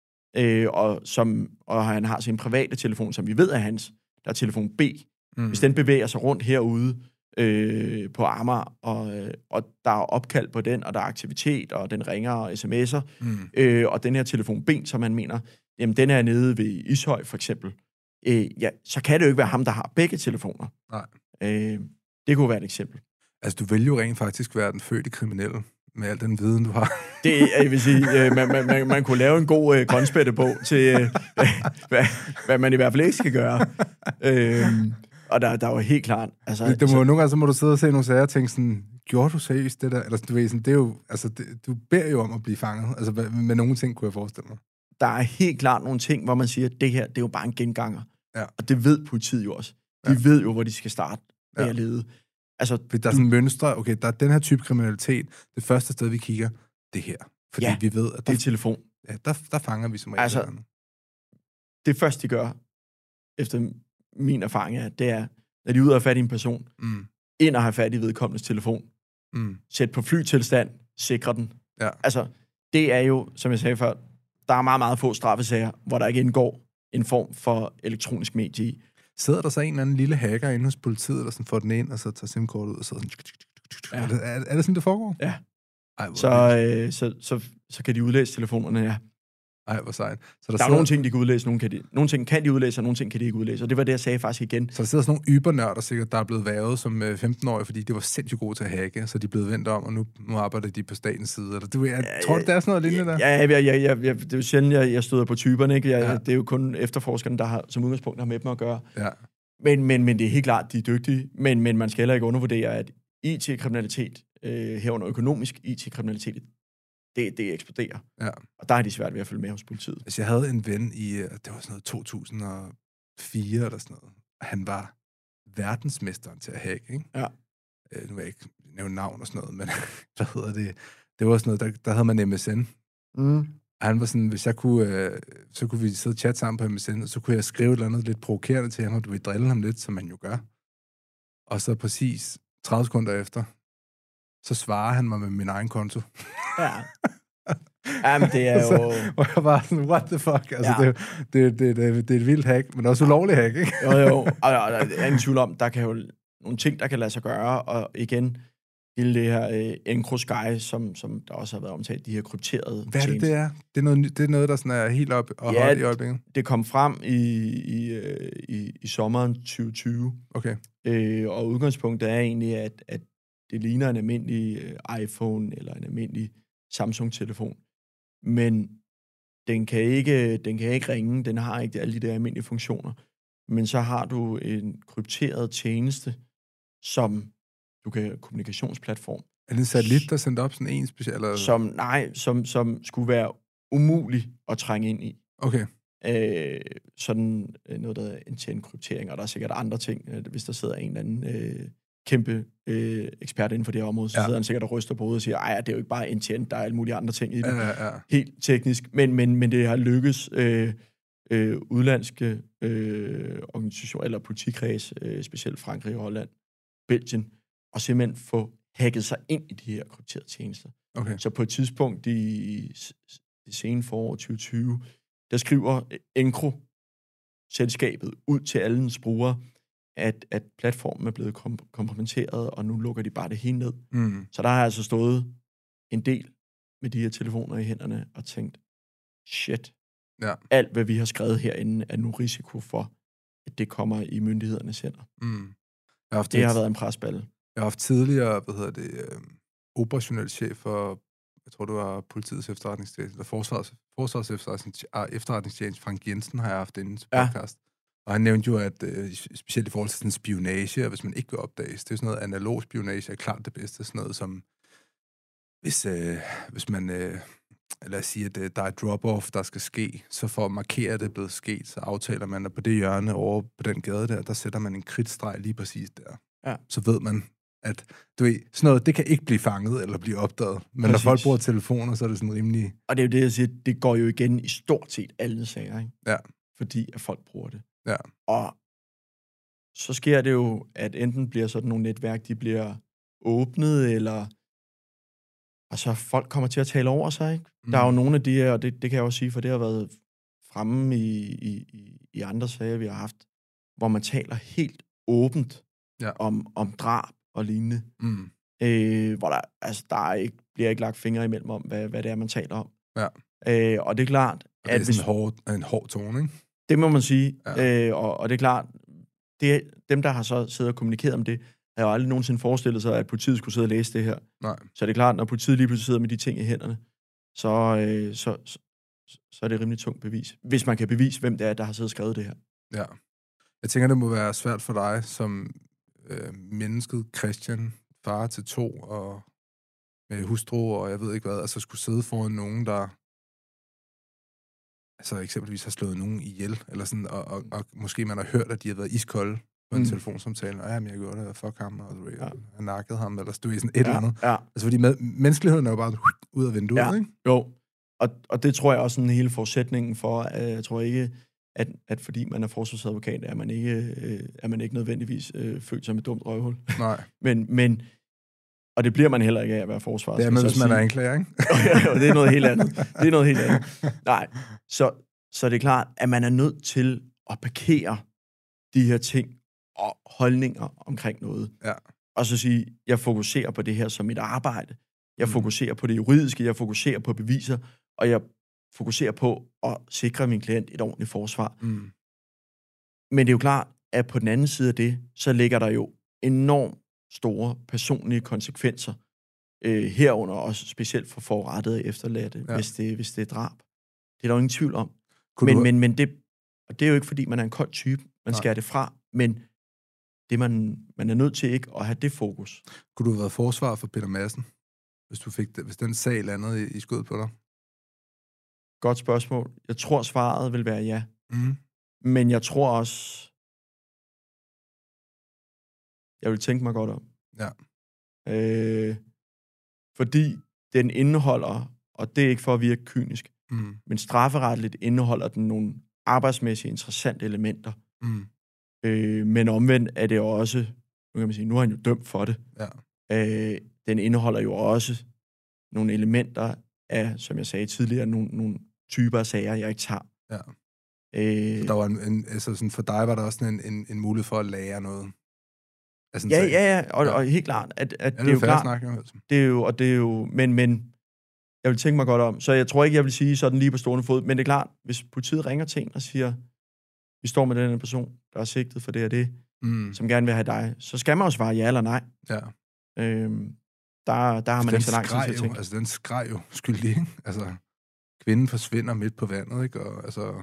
[SPEAKER 3] øh, og, som, og han har sin private telefon, som vi ved er hans, der er telefon B.
[SPEAKER 2] Mm.
[SPEAKER 3] Hvis den bevæger sig rundt herude øh, på Amager, og, øh, og der er opkald på den, og der er aktivitet, og den ringer og sms'er,
[SPEAKER 2] Mm.
[SPEAKER 3] øh, og den her telefon B, som man mener, jamen, den er nede ved Ishøj, for eksempel, øh, ja, så kan det jo ikke være ham, der har begge telefoner.
[SPEAKER 2] Nej.
[SPEAKER 3] Øh, det kunne være et eksempel.
[SPEAKER 2] Altså, du vil jo rent faktisk være den fødte kriminelle, med al den viden, du har.
[SPEAKER 3] Det, jeg vil sige, øh, man, man, man, man kunne lave en god øh, grønspættebog til, øh, hvad, hvad man i hvert fald ikke skal gøre. Øh, og der, der var helt klart... Altså,
[SPEAKER 2] det, det må,
[SPEAKER 3] så,
[SPEAKER 2] nogle gange så må du sidde og se nogle sager og tænke sådan, gjorde du seriøst det der? Eller du ved, sådan, det er jo, altså, det, du beder jo om at blive fanget. Altså, med, med nogle ting kunne jeg forestille mig.
[SPEAKER 3] der er helt klart nogle ting, hvor man siger, at det her, det er jo bare en genganger.
[SPEAKER 2] Ja.
[SPEAKER 3] Og det ved politiet jo også. De
[SPEAKER 2] Ja.
[SPEAKER 3] ved jo, hvor de skal starte med
[SPEAKER 2] Ja.
[SPEAKER 3] at lede. Altså,
[SPEAKER 2] Fordi der er sådan mønstre, okay, der er den her type kriminalitet, det første sted, vi kigger, det her. Fordi
[SPEAKER 3] Ja,
[SPEAKER 2] vi ved, at
[SPEAKER 3] det er
[SPEAKER 2] der,
[SPEAKER 3] telefon.
[SPEAKER 2] ja, der, der fanger vi som regel.
[SPEAKER 3] Altså,
[SPEAKER 2] Altså,
[SPEAKER 3] Det første, de gør, efter min erfaring er, det er, når de er ude og have fat i en person,
[SPEAKER 2] mm,
[SPEAKER 3] ind og have fat i vedkommendes telefon,
[SPEAKER 2] mm,
[SPEAKER 3] sæt på flytilstand, sikre den.
[SPEAKER 2] ja.
[SPEAKER 3] Altså, det er jo, som jeg sagde før, der er meget, meget få straffesager, hvor der ikke indgår en form for elektronisk medie i.
[SPEAKER 2] Sidder der så en eller anden lille hacker inde hos politiet, der sådan får den ind, og så tager SIM-kortet ud, og så sådan...
[SPEAKER 3] Ja.
[SPEAKER 2] Er, det, er, er det sådan, det foregår?
[SPEAKER 3] Ja.
[SPEAKER 2] Ej, hvor,
[SPEAKER 3] Så, øh, så, så, så kan de udlæse telefonerne, ja.
[SPEAKER 2] Ej, hvor sejt. Så der,
[SPEAKER 3] Der er
[SPEAKER 2] sidder,
[SPEAKER 3] nogle ting, de kan udlæse, nogle, kan de, nogle ting kan de udlæse, og nogle ting kan de ikke udlæse. Og det var det, jeg sagde faktisk igen.
[SPEAKER 2] så der sidder sådan nogle ybernørder sikkert, der er blevet vævet som øh, femten-årige, fordi de var sindssygt gode til at hacke, så de er blevet vendt om, og nu, nu arbejder de på statens side. Eller, du, jeg
[SPEAKER 3] Ja,
[SPEAKER 2] tror, det er sådan noget lignende der?
[SPEAKER 3] Ja, jeg, jeg, jeg, jeg, det er jo sjældent, jeg, jeg støder på typerne, ikke? Jeg,
[SPEAKER 2] Ja.
[SPEAKER 3] ja. Det er jo kun efterforskerne, der har, som udgangspunkt har med dem at gøre.
[SPEAKER 2] Ja.
[SPEAKER 3] Men, men, men det er helt klart, de er dygtige. Men, men man skal heller ikke undervurdere, at I T-kriminalitet, øh, herunder økonomisk I T-kriminalitet, det, det eksploderer.
[SPEAKER 2] Ja.
[SPEAKER 3] Og der er de svært ved at følge med hos politiet.
[SPEAKER 2] Altså, jeg havde en ven i, øh, det var sådan noget to tusind og fire eller sådan noget. Han var verdensmesteren til at hacke, ikke?
[SPEAKER 3] Ja.
[SPEAKER 2] Øh, nu vil jeg ikke nævne navn og sådan noget, men hvad hedder det? Det var sådan noget, der, der havde man M S N.
[SPEAKER 3] Mm.
[SPEAKER 2] Og han var sådan, hvis jeg kunne, øh, så kunne vi sidde og chatte sammen på M S N, og så kunne jeg skrive et eller andet lidt provokerende til ham, og du vil drille ham lidt, som man jo gør. og så præcis tredive sekunder efter, så svarer han mig med min egen konto.
[SPEAKER 3] Ja. Jamen, det er
[SPEAKER 2] så,
[SPEAKER 3] jo...
[SPEAKER 2] og jeg var sådan, what the fuck? Altså,
[SPEAKER 3] Ja.
[SPEAKER 2] det, det, det, det, det er et vildt hack, men også ulovligt hack, ikke?
[SPEAKER 3] Jo, jo. Og, og der er ingen tvivl om, der kan jo nogle ting, der kan lade sig gøre, og igen, hele det her uh, EncroSky, som, som der også har været omtalt, de her krypterede
[SPEAKER 2] Hvad er det,
[SPEAKER 3] tjenester.
[SPEAKER 2] det er? Det er noget, ny- det er noget der sådan er helt op og
[SPEAKER 3] Ja,
[SPEAKER 2] hot i øjeblikket?
[SPEAKER 3] Det kom frem i, i, øh, i, i sommeren tyve tyve,
[SPEAKER 2] Okay.
[SPEAKER 3] øh, og udgangspunktet er egentlig, at, at det ligner en almindelig øh, iPhone eller en almindelig Samsung-telefon, men den kan ikke, den kan ikke ringe, den har ikke alle de der almindelige funktioner, men så har du en krypteret tjeneste, som du kan kommunikationsplatform.
[SPEAKER 2] Er det en satellit, der sendte op sådan en speciel? Eller?
[SPEAKER 3] Som, nej, som, som skulle være umulig at trænge ind i.
[SPEAKER 2] Okay.
[SPEAKER 3] Øh, sådan noget, der er end-to-end-kryptering, og der er sikkert andre ting. Hvis der sidder en eller anden øh, kæmpe øh, ekspert inden for det her område, så ja. sidder han sikkert og ryster på hovedet og siger, ej, det er jo ikke bare end-to-end, der er alle mulige andre ting i det.
[SPEAKER 2] Ja, ja, ja.
[SPEAKER 3] Helt teknisk, men, men, men det har lykkes øh, øh, udlandske øh, organisationer, eller politikreds, øh, specielt Frankrig, Holland, Belgien, og simpelthen få hacket sig ind i de her krypterede tjenester.
[SPEAKER 2] Okay.
[SPEAKER 3] Så på et tidspunkt i det sene forår tyve tyve, der skriver Encro-selskabet ud til alle brugere, at, at platformen er blevet kom- kompromitteret, og nu lukker de bare det hele ned.
[SPEAKER 2] Mm.
[SPEAKER 3] Så der har altså stået en del med de her telefoner i hænderne og tænkt, shit,
[SPEAKER 2] Ja.
[SPEAKER 3] alt hvad vi har skrevet herinde er nu risiko for, at det kommer i myndighedernes hænder.
[SPEAKER 2] Mm. Jeg har haft
[SPEAKER 3] Det har
[SPEAKER 2] et-
[SPEAKER 3] været en presballe.
[SPEAKER 2] Jeg har haft tidligere, hvad hedder det, øh, operationel chef for, jeg tror det var politiets efterretningstjeneste, eller forsvars, forsvars efterretningstjeneste, ah, efterretningstjeneste, Frank Jensen har jeg haft inde til
[SPEAKER 3] Ja.
[SPEAKER 2] podcast. Og han nævnte jo, at øh, specielt i forhold til sådan spionage, og hvis man ikke vil opdages, det er sådan noget analog spionage, er klart det bedste, sådan noget som, hvis, øh, hvis man, øh, lad os sige, at øh, der er et drop-off, der skal ske, så for at markere, at det er blevet sket, så aftaler man, at på det hjørne over på den gade der, der sætter man en kridtstreg lige præcis der.
[SPEAKER 3] Ja.
[SPEAKER 2] Så ved man, at du ved, sådan noget, det kan ikke blive fanget eller blive opdaget. Men
[SPEAKER 3] Præcis.
[SPEAKER 2] når folk bruger telefoner, så er det sådan rimelig...
[SPEAKER 3] Og det er jo det, jeg siger, det går jo igen i stort set alle sager, ikke?
[SPEAKER 2] Ja.
[SPEAKER 3] Fordi at folk bruger det.
[SPEAKER 2] Ja.
[SPEAKER 3] Og så sker det jo, at enten bliver sådan nogle netværk, de bliver åbnet, eller altså folk kommer til at tale over sig, ikke?
[SPEAKER 2] Mm.
[SPEAKER 3] Der er jo nogle af de her, og det, det kan jeg også sige, for det har været fremme i, i, i andre sager, vi har haft, hvor man taler helt åbent
[SPEAKER 2] Ja.
[SPEAKER 3] om, om drab og lignende.
[SPEAKER 2] Mm.
[SPEAKER 3] Øh, hvor der, altså, der er ikke, bliver ikke lagt fingre imellem om, hvad, hvad det er, man taler om.
[SPEAKER 2] Ja.
[SPEAKER 3] Øh, og det er klart,
[SPEAKER 2] Og det
[SPEAKER 3] at
[SPEAKER 2] er
[SPEAKER 3] hvis,
[SPEAKER 2] sådan en hård, en hård tone, ikke?
[SPEAKER 3] det må man sige,
[SPEAKER 2] Ja.
[SPEAKER 3] øh, og, og det er klart, det, dem, der har så siddet og kommunikeret om det, har jo aldrig nogensinde forestillet sig, at politiet skulle sidde og læse det her.
[SPEAKER 2] Nej.
[SPEAKER 3] Så det er klart, når politiet lige pludselig sidder med de ting i hænderne, så, øh, så, så, så er det rimelig tungt bevis. Hvis man kan bevise, hvem det er, der har siddet og skrevet det her.
[SPEAKER 2] Ja. Jeg tænker, det må være svært for dig, som øh, mennesket Christian, far til to, og med hustru, og jeg ved ikke hvad, altså skulle sidde foran nogen, der altså eksempelvis har slået nogen ihjel, eller sådan, og, og, og måske man har hørt, at de har været iskolde på en
[SPEAKER 3] Mm.
[SPEAKER 2] telefonsamtale, og ja, men jeg gjorde det, og fuck ham, og du ved,
[SPEAKER 3] Ja.
[SPEAKER 2] jeg nakkede ham, eller du ved, sådan et eller
[SPEAKER 3] Ja,
[SPEAKER 2] andet.
[SPEAKER 3] ja.
[SPEAKER 2] Altså, fordi med, menneskeligheden er jo bare ud af vinduet,
[SPEAKER 3] Ja.
[SPEAKER 2] ikke?
[SPEAKER 3] Jo, og, og det tror jeg også er en hele forudsætningen for, at jeg tror ikke, at, at fordi man er forsvarsadvokat, er man ikke, øh, er man ikke nødvendigvis øh, født som et dumt røvhul.
[SPEAKER 2] Nej.
[SPEAKER 3] Men, men, og det bliver man heller ikke af at være forsvar.
[SPEAKER 2] Det er
[SPEAKER 3] skal
[SPEAKER 2] med,
[SPEAKER 3] så
[SPEAKER 2] hvis man
[SPEAKER 3] sige.
[SPEAKER 2] er anklager, ikke?
[SPEAKER 3] Jo, det er noget helt andet. Det er noget helt andet. Nej, så, så det er klart, at man er nødt til at parkere de her ting og holdninger omkring noget.
[SPEAKER 2] Ja.
[SPEAKER 3] Og så sige, jeg fokuserer på det her som et arbejde. Jeg
[SPEAKER 2] Mm.
[SPEAKER 3] fokuserer på det juridiske, jeg fokuserer på beviser, og jeg fokuserer på at sikre min klient et ordentligt forsvar.
[SPEAKER 2] Mm.
[SPEAKER 3] Men det er jo klart, at på den anden side af det, så ligger der jo enormt store personlige konsekvenser, øh, herunder også specielt for forurettede efterladte,
[SPEAKER 2] Ja.
[SPEAKER 3] hvis, det, hvis det er drab. Det er der jo ingen tvivl om.
[SPEAKER 2] Kunne
[SPEAKER 3] Men,
[SPEAKER 2] du,
[SPEAKER 3] men, men det, og det er jo ikke, fordi man er en kold type, man
[SPEAKER 2] Nej.
[SPEAKER 3] skærer det fra, men det man, man er nødt til ikke at have det fokus.
[SPEAKER 2] kunne du have været forsvar for Peter Madsen, hvis, du fik det, hvis den sag landede i, i skødet på dig?
[SPEAKER 3] Godt spørgsmål. Jeg tror, svaret vil være ja.
[SPEAKER 2] Mm.
[SPEAKER 3] Men jeg tror også, jeg vil tænke mig godt om.
[SPEAKER 2] Ja.
[SPEAKER 3] Øh, fordi den indeholder, og det er ikke for at virke kynisk,
[SPEAKER 2] Mm.
[SPEAKER 3] men strafferetligt indeholder den nogle arbejdsmæssige interessante elementer.
[SPEAKER 2] Mm.
[SPEAKER 3] Øh, men omvendt er det også nu kan man sige, nu er han jo dømt for det.
[SPEAKER 2] Ja.
[SPEAKER 3] Øh, den indeholder jo også nogle elementer af, som jeg sagde tidligere, nogle, nogle typer af sager, jeg ikke tager.
[SPEAKER 2] Ja.
[SPEAKER 3] Øh,
[SPEAKER 2] der var en, en, altså sådan for dig var der også en, en, en mulighed for at lære noget. Altså
[SPEAKER 3] ja, ja, ja, og, ja, og helt klart, at, at
[SPEAKER 2] ja,
[SPEAKER 3] det er jo klart,
[SPEAKER 2] snak, jo, altså.
[SPEAKER 3] det er jo, og det er jo, men, men, jeg vil tænke mig godt om, så jeg tror ikke, jeg vil sige sådan lige på stående fod, men det er klart, hvis politiet ringer til en og siger, vi står med den her person, der er sigtet for det og det, mm. som gerne vil have dig, så skal man jo svare ja eller nej.
[SPEAKER 2] Ja.
[SPEAKER 3] Øhm, der, der har man
[SPEAKER 2] den
[SPEAKER 3] ikke så lang tid til at tænke.
[SPEAKER 2] Altså, den skreg jo skyldig, ikke? Altså, kvinden forsvinder midt på vandet, ikke? Og, altså,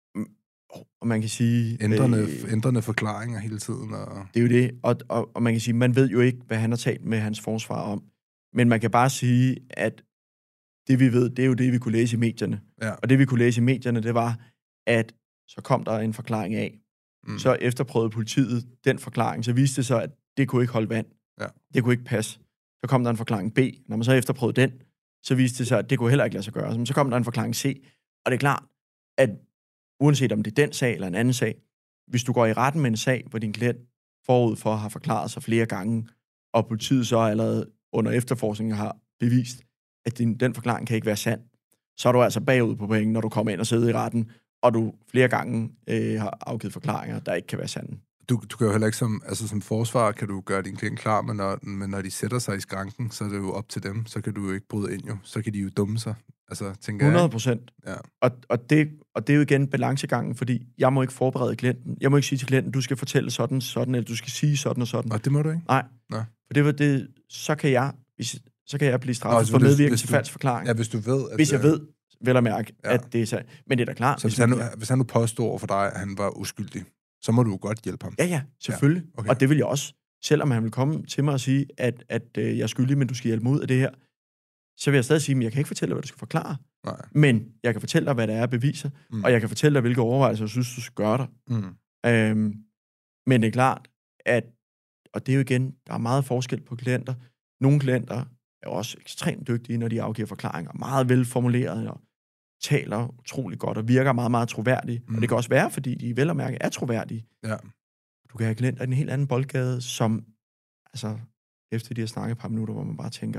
[SPEAKER 3] og man kan sige...
[SPEAKER 2] Ændrende,
[SPEAKER 3] øh,
[SPEAKER 2] ændrende forklaringer hele tiden. Og...
[SPEAKER 3] Det er jo det, og, og, og man kan sige, man ved jo ikke, hvad han har talt med hans forsvar om. Men man kan bare sige, at det vi ved, det er jo det, vi kunne læse i medierne.
[SPEAKER 2] Ja.
[SPEAKER 3] Og det vi kunne læse i medierne, det var, at så kom der en forklaring af. Mm. Så efterprøvede politiet den forklaring, så viste det sig, at det kunne ikke holde vand.
[SPEAKER 2] Ja.
[SPEAKER 3] Det kunne ikke passe. Så kom der en forklaring B. Når man så efterprøvede den, så viste det sig, at det kunne heller ikke lade sig gøre. Så kom der en forklaring C. Og det er klart, at uanset om det er den sag eller en anden sag, hvis du går i retten med en sag, hvor din klient forud for har forklaret sig flere gange, og politiet så allerede under efterforskningen har bevist, at din, den forklaring kan ikke være sand, så er du altså bagud på point, når du kommer ind og sidder i retten, og du flere gange øh, har afgivet forklaringer, der ikke kan være sande.
[SPEAKER 2] Du, du kan jo heller ikke som, altså som forsvarer, kan du gøre din klient klar, men når, men når de sætter sig i skranken, så er det jo op til dem, så kan du jo ikke bryde ind jo, så kan de jo dumme sig. Altså, tænker
[SPEAKER 3] hundrede procent.
[SPEAKER 2] Ja.
[SPEAKER 3] Og, og, det, og det er jo igen balancegangen, fordi jeg må ikke forberede klienten. Jeg må ikke sige til klienten, du skal fortælle sådan sådan, eller du skal sige sådan og sådan.
[SPEAKER 2] Og det må du ikke?
[SPEAKER 3] Nej.
[SPEAKER 2] Nej.
[SPEAKER 3] For det var det, så kan jeg, hvis, så kan jeg blive straffet
[SPEAKER 2] altså,
[SPEAKER 3] for
[SPEAKER 2] hvis,
[SPEAKER 3] medvirkning
[SPEAKER 2] hvis
[SPEAKER 3] til
[SPEAKER 2] du,
[SPEAKER 3] falsk forklaring.
[SPEAKER 2] Ja, hvis du ved... At,
[SPEAKER 3] hvis jeg ved, vel at mærke, ja. at det er så. Men det er da klart.
[SPEAKER 2] Så hvis han, nu, hvis han nu påstår over for dig, at han var uskyldig, så må du jo godt hjælpe ham.
[SPEAKER 3] Ja, ja, selvfølgelig. Ja, okay. Og det vil jeg også. Selvom han vil komme til mig og sige, at, at øh, jeg er skyldig, men du skal hjælpe mig ud af det her, så vil jeg stadig sige, at jeg kan ikke fortælle dig, hvad du skal forklare.
[SPEAKER 2] Nej.
[SPEAKER 3] Men jeg kan fortælle dig, hvad der er beviser, mm. og jeg kan fortælle dig, hvilke overvejelser jeg synes, du skal gøre dig. Mm. Øhm, men det er klart, at, og det er jo igen, der er meget forskel på klienter. Nogle klienter er også ekstremt dygtige, når de afgiver forklaringer, meget velformulerede og taler utrolig godt og virker meget, meget troværdige. Mm. Og det kan også være, fordi de vel at mærke er troværdige.
[SPEAKER 2] Ja.
[SPEAKER 3] Du kan have klienter i en helt anden boldgade, som altså, efter de har snakket et par minutter, hvor man bare tænker,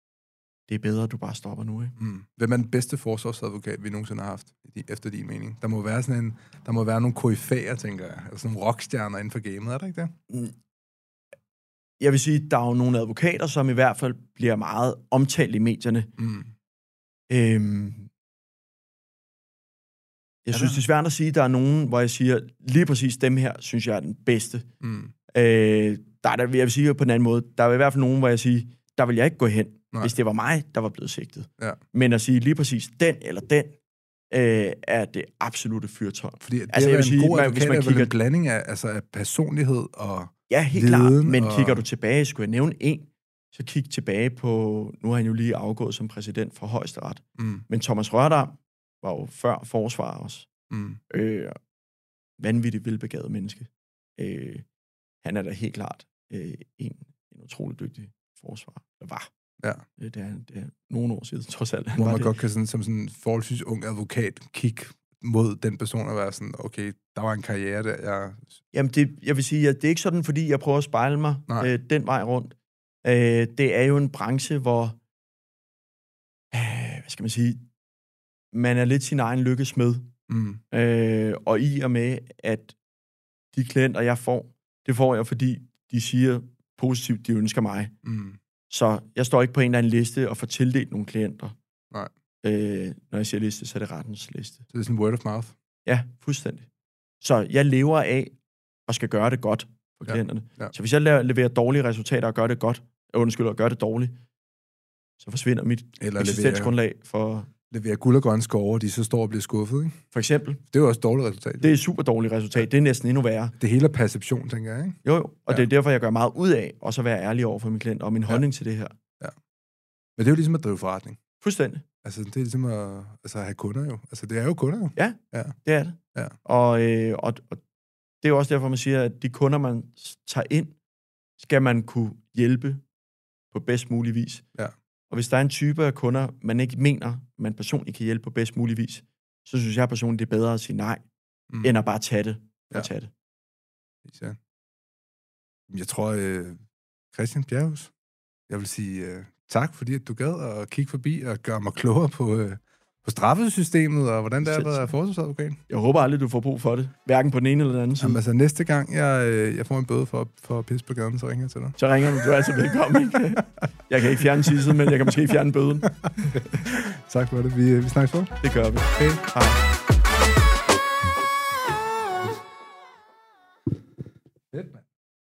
[SPEAKER 3] det er bedre, at du bare stopper nu, ikke?
[SPEAKER 2] Mm. Hvem er den bedste forsvarsadvokat, vi nogensinde har haft, efter din mening? Der må være sådan en, der må være nogle koryfæer, tænker jeg. Altså nogle rockstjerner inden for gamet, er der ikke det?
[SPEAKER 3] Mm. Jeg vil sige, der er jo nogle advokater, som i hvert fald bliver meget omtalt i medierne. Mm. Øhm, jeg synes, det er svært at sige, at der er nogen, hvor jeg siger, lige præcis dem her, synes jeg er den bedste. Mm. Øh, der er der, jeg vil sige på den anden måde, der er i hvert fald nogen, hvor jeg siger, der vil jeg ikke gå hen, Nej. hvis det var mig, der var blevet sigtet. Ja. Men at sige lige præcis den eller den, øh, er det absolutte fyrtøj.
[SPEAKER 2] Fordi det altså, jeg vil sige, en god advokat, hvis man kigger en blanding af, altså, af personlighed og
[SPEAKER 3] ja, helt klart. Men og... kigger du tilbage, skulle jeg nævne en, så kig tilbage på, nu har han jo lige afgået som præsident for Højesteret. Mm. Men Thomas Rørdam var jo før forsvarer også. Mm. Øh, vanvittigt velbegavet menneske. Øh, han er da helt klart øh, en, en utrolig dygtig forsvarer. Der var.
[SPEAKER 2] Ja.
[SPEAKER 3] Det er, det er nogle år siden, trods alt.
[SPEAKER 2] Hvor man det. godt kan sådan, som sådan en forholdsvis ung advokat kigge mod den person og være sådan, okay, der var en karriere der, jeg...
[SPEAKER 3] Jamen, det, jeg vil sige, at det er ikke sådan, fordi jeg prøver at spejle mig øh, den vej rundt. Øh, det er jo en branche, hvor, øh, hvad skal man sige, man er lidt sin egen lykkesmed. Mm. Øh, og i og med, at de klienter, jeg får, det får jeg, fordi de siger positivt, de ønsker mig. Mm. Så jeg står ikke på en eller anden liste og får tildelt nogle klienter.
[SPEAKER 2] Nej.
[SPEAKER 3] Øh, når jeg siger liste, så er det rettens liste.
[SPEAKER 2] Så det er sådan word of mouth?
[SPEAKER 3] Ja, fuldstændig. Så jeg lever af og skal gøre det godt for klienterne. Ja. Ja. Så hvis jeg leverer dårlige resultater og gør det godt, undskyld, og gør det dårligt, så forsvinder mit eller eksistensgrundlag for...
[SPEAKER 2] Leverer guld og grønne skove, og de så står og bliver skuffet, ikke?
[SPEAKER 3] For eksempel.
[SPEAKER 2] Det er jo også et dårligt resultat.
[SPEAKER 3] Det er et super dårligt resultat. Det er næsten endnu værre.
[SPEAKER 2] Det hele er perception, tænker jeg, ikke?
[SPEAKER 3] Jo, jo. Og ja. Det er derfor, jeg gør meget ud af, og så være ærlig over for min klient, og min ja. holdning til det her.
[SPEAKER 2] Ja. Men det er jo ligesom at drive forretning.
[SPEAKER 3] Fuldstændig.
[SPEAKER 2] Altså, det er ligesom at altså, have kunder jo. Altså, det er jo kunder jo.
[SPEAKER 3] Ja, ja. Det er det.
[SPEAKER 2] Ja.
[SPEAKER 3] Og, øh, og, og det er jo også derfor, man siger, at de kunder, man tager ind, skal man kunne hjælpe på bedst mulig vis.
[SPEAKER 2] Ja.
[SPEAKER 3] Og hvis der er en type af kunder, man ikke mener, man personligt kan hjælpe på bedst mulig vis, så synes jeg personligt, det er bedre at sige nej, mm. end at bare tage det og
[SPEAKER 2] ja.
[SPEAKER 3] tage det.
[SPEAKER 2] Ja. Jeg tror, øh, Christian Bjerghus, jeg vil sige øh, tak, fordi at du gad at kigge forbi og gøre mig klogere på, øh, på straffesystemet, og hvordan det er at være forsvarsadvokat.
[SPEAKER 3] Jeg håber aldrig, du får brug for det. Hverken på den ene eller den anden side.
[SPEAKER 2] Jamen altså, næste gang jeg, øh, jeg får en bøde for, for at pisse på gaden, så ringer jeg til dig.
[SPEAKER 3] Så ringer du, du er altså velkommen. Ikke? Jeg kan ikke fjerne tisset, men jeg kan måske fjerne bøden.
[SPEAKER 2] Tak for det. Vi, vi snakkes på.
[SPEAKER 3] Det gør vi.
[SPEAKER 2] Okay.
[SPEAKER 3] Hej.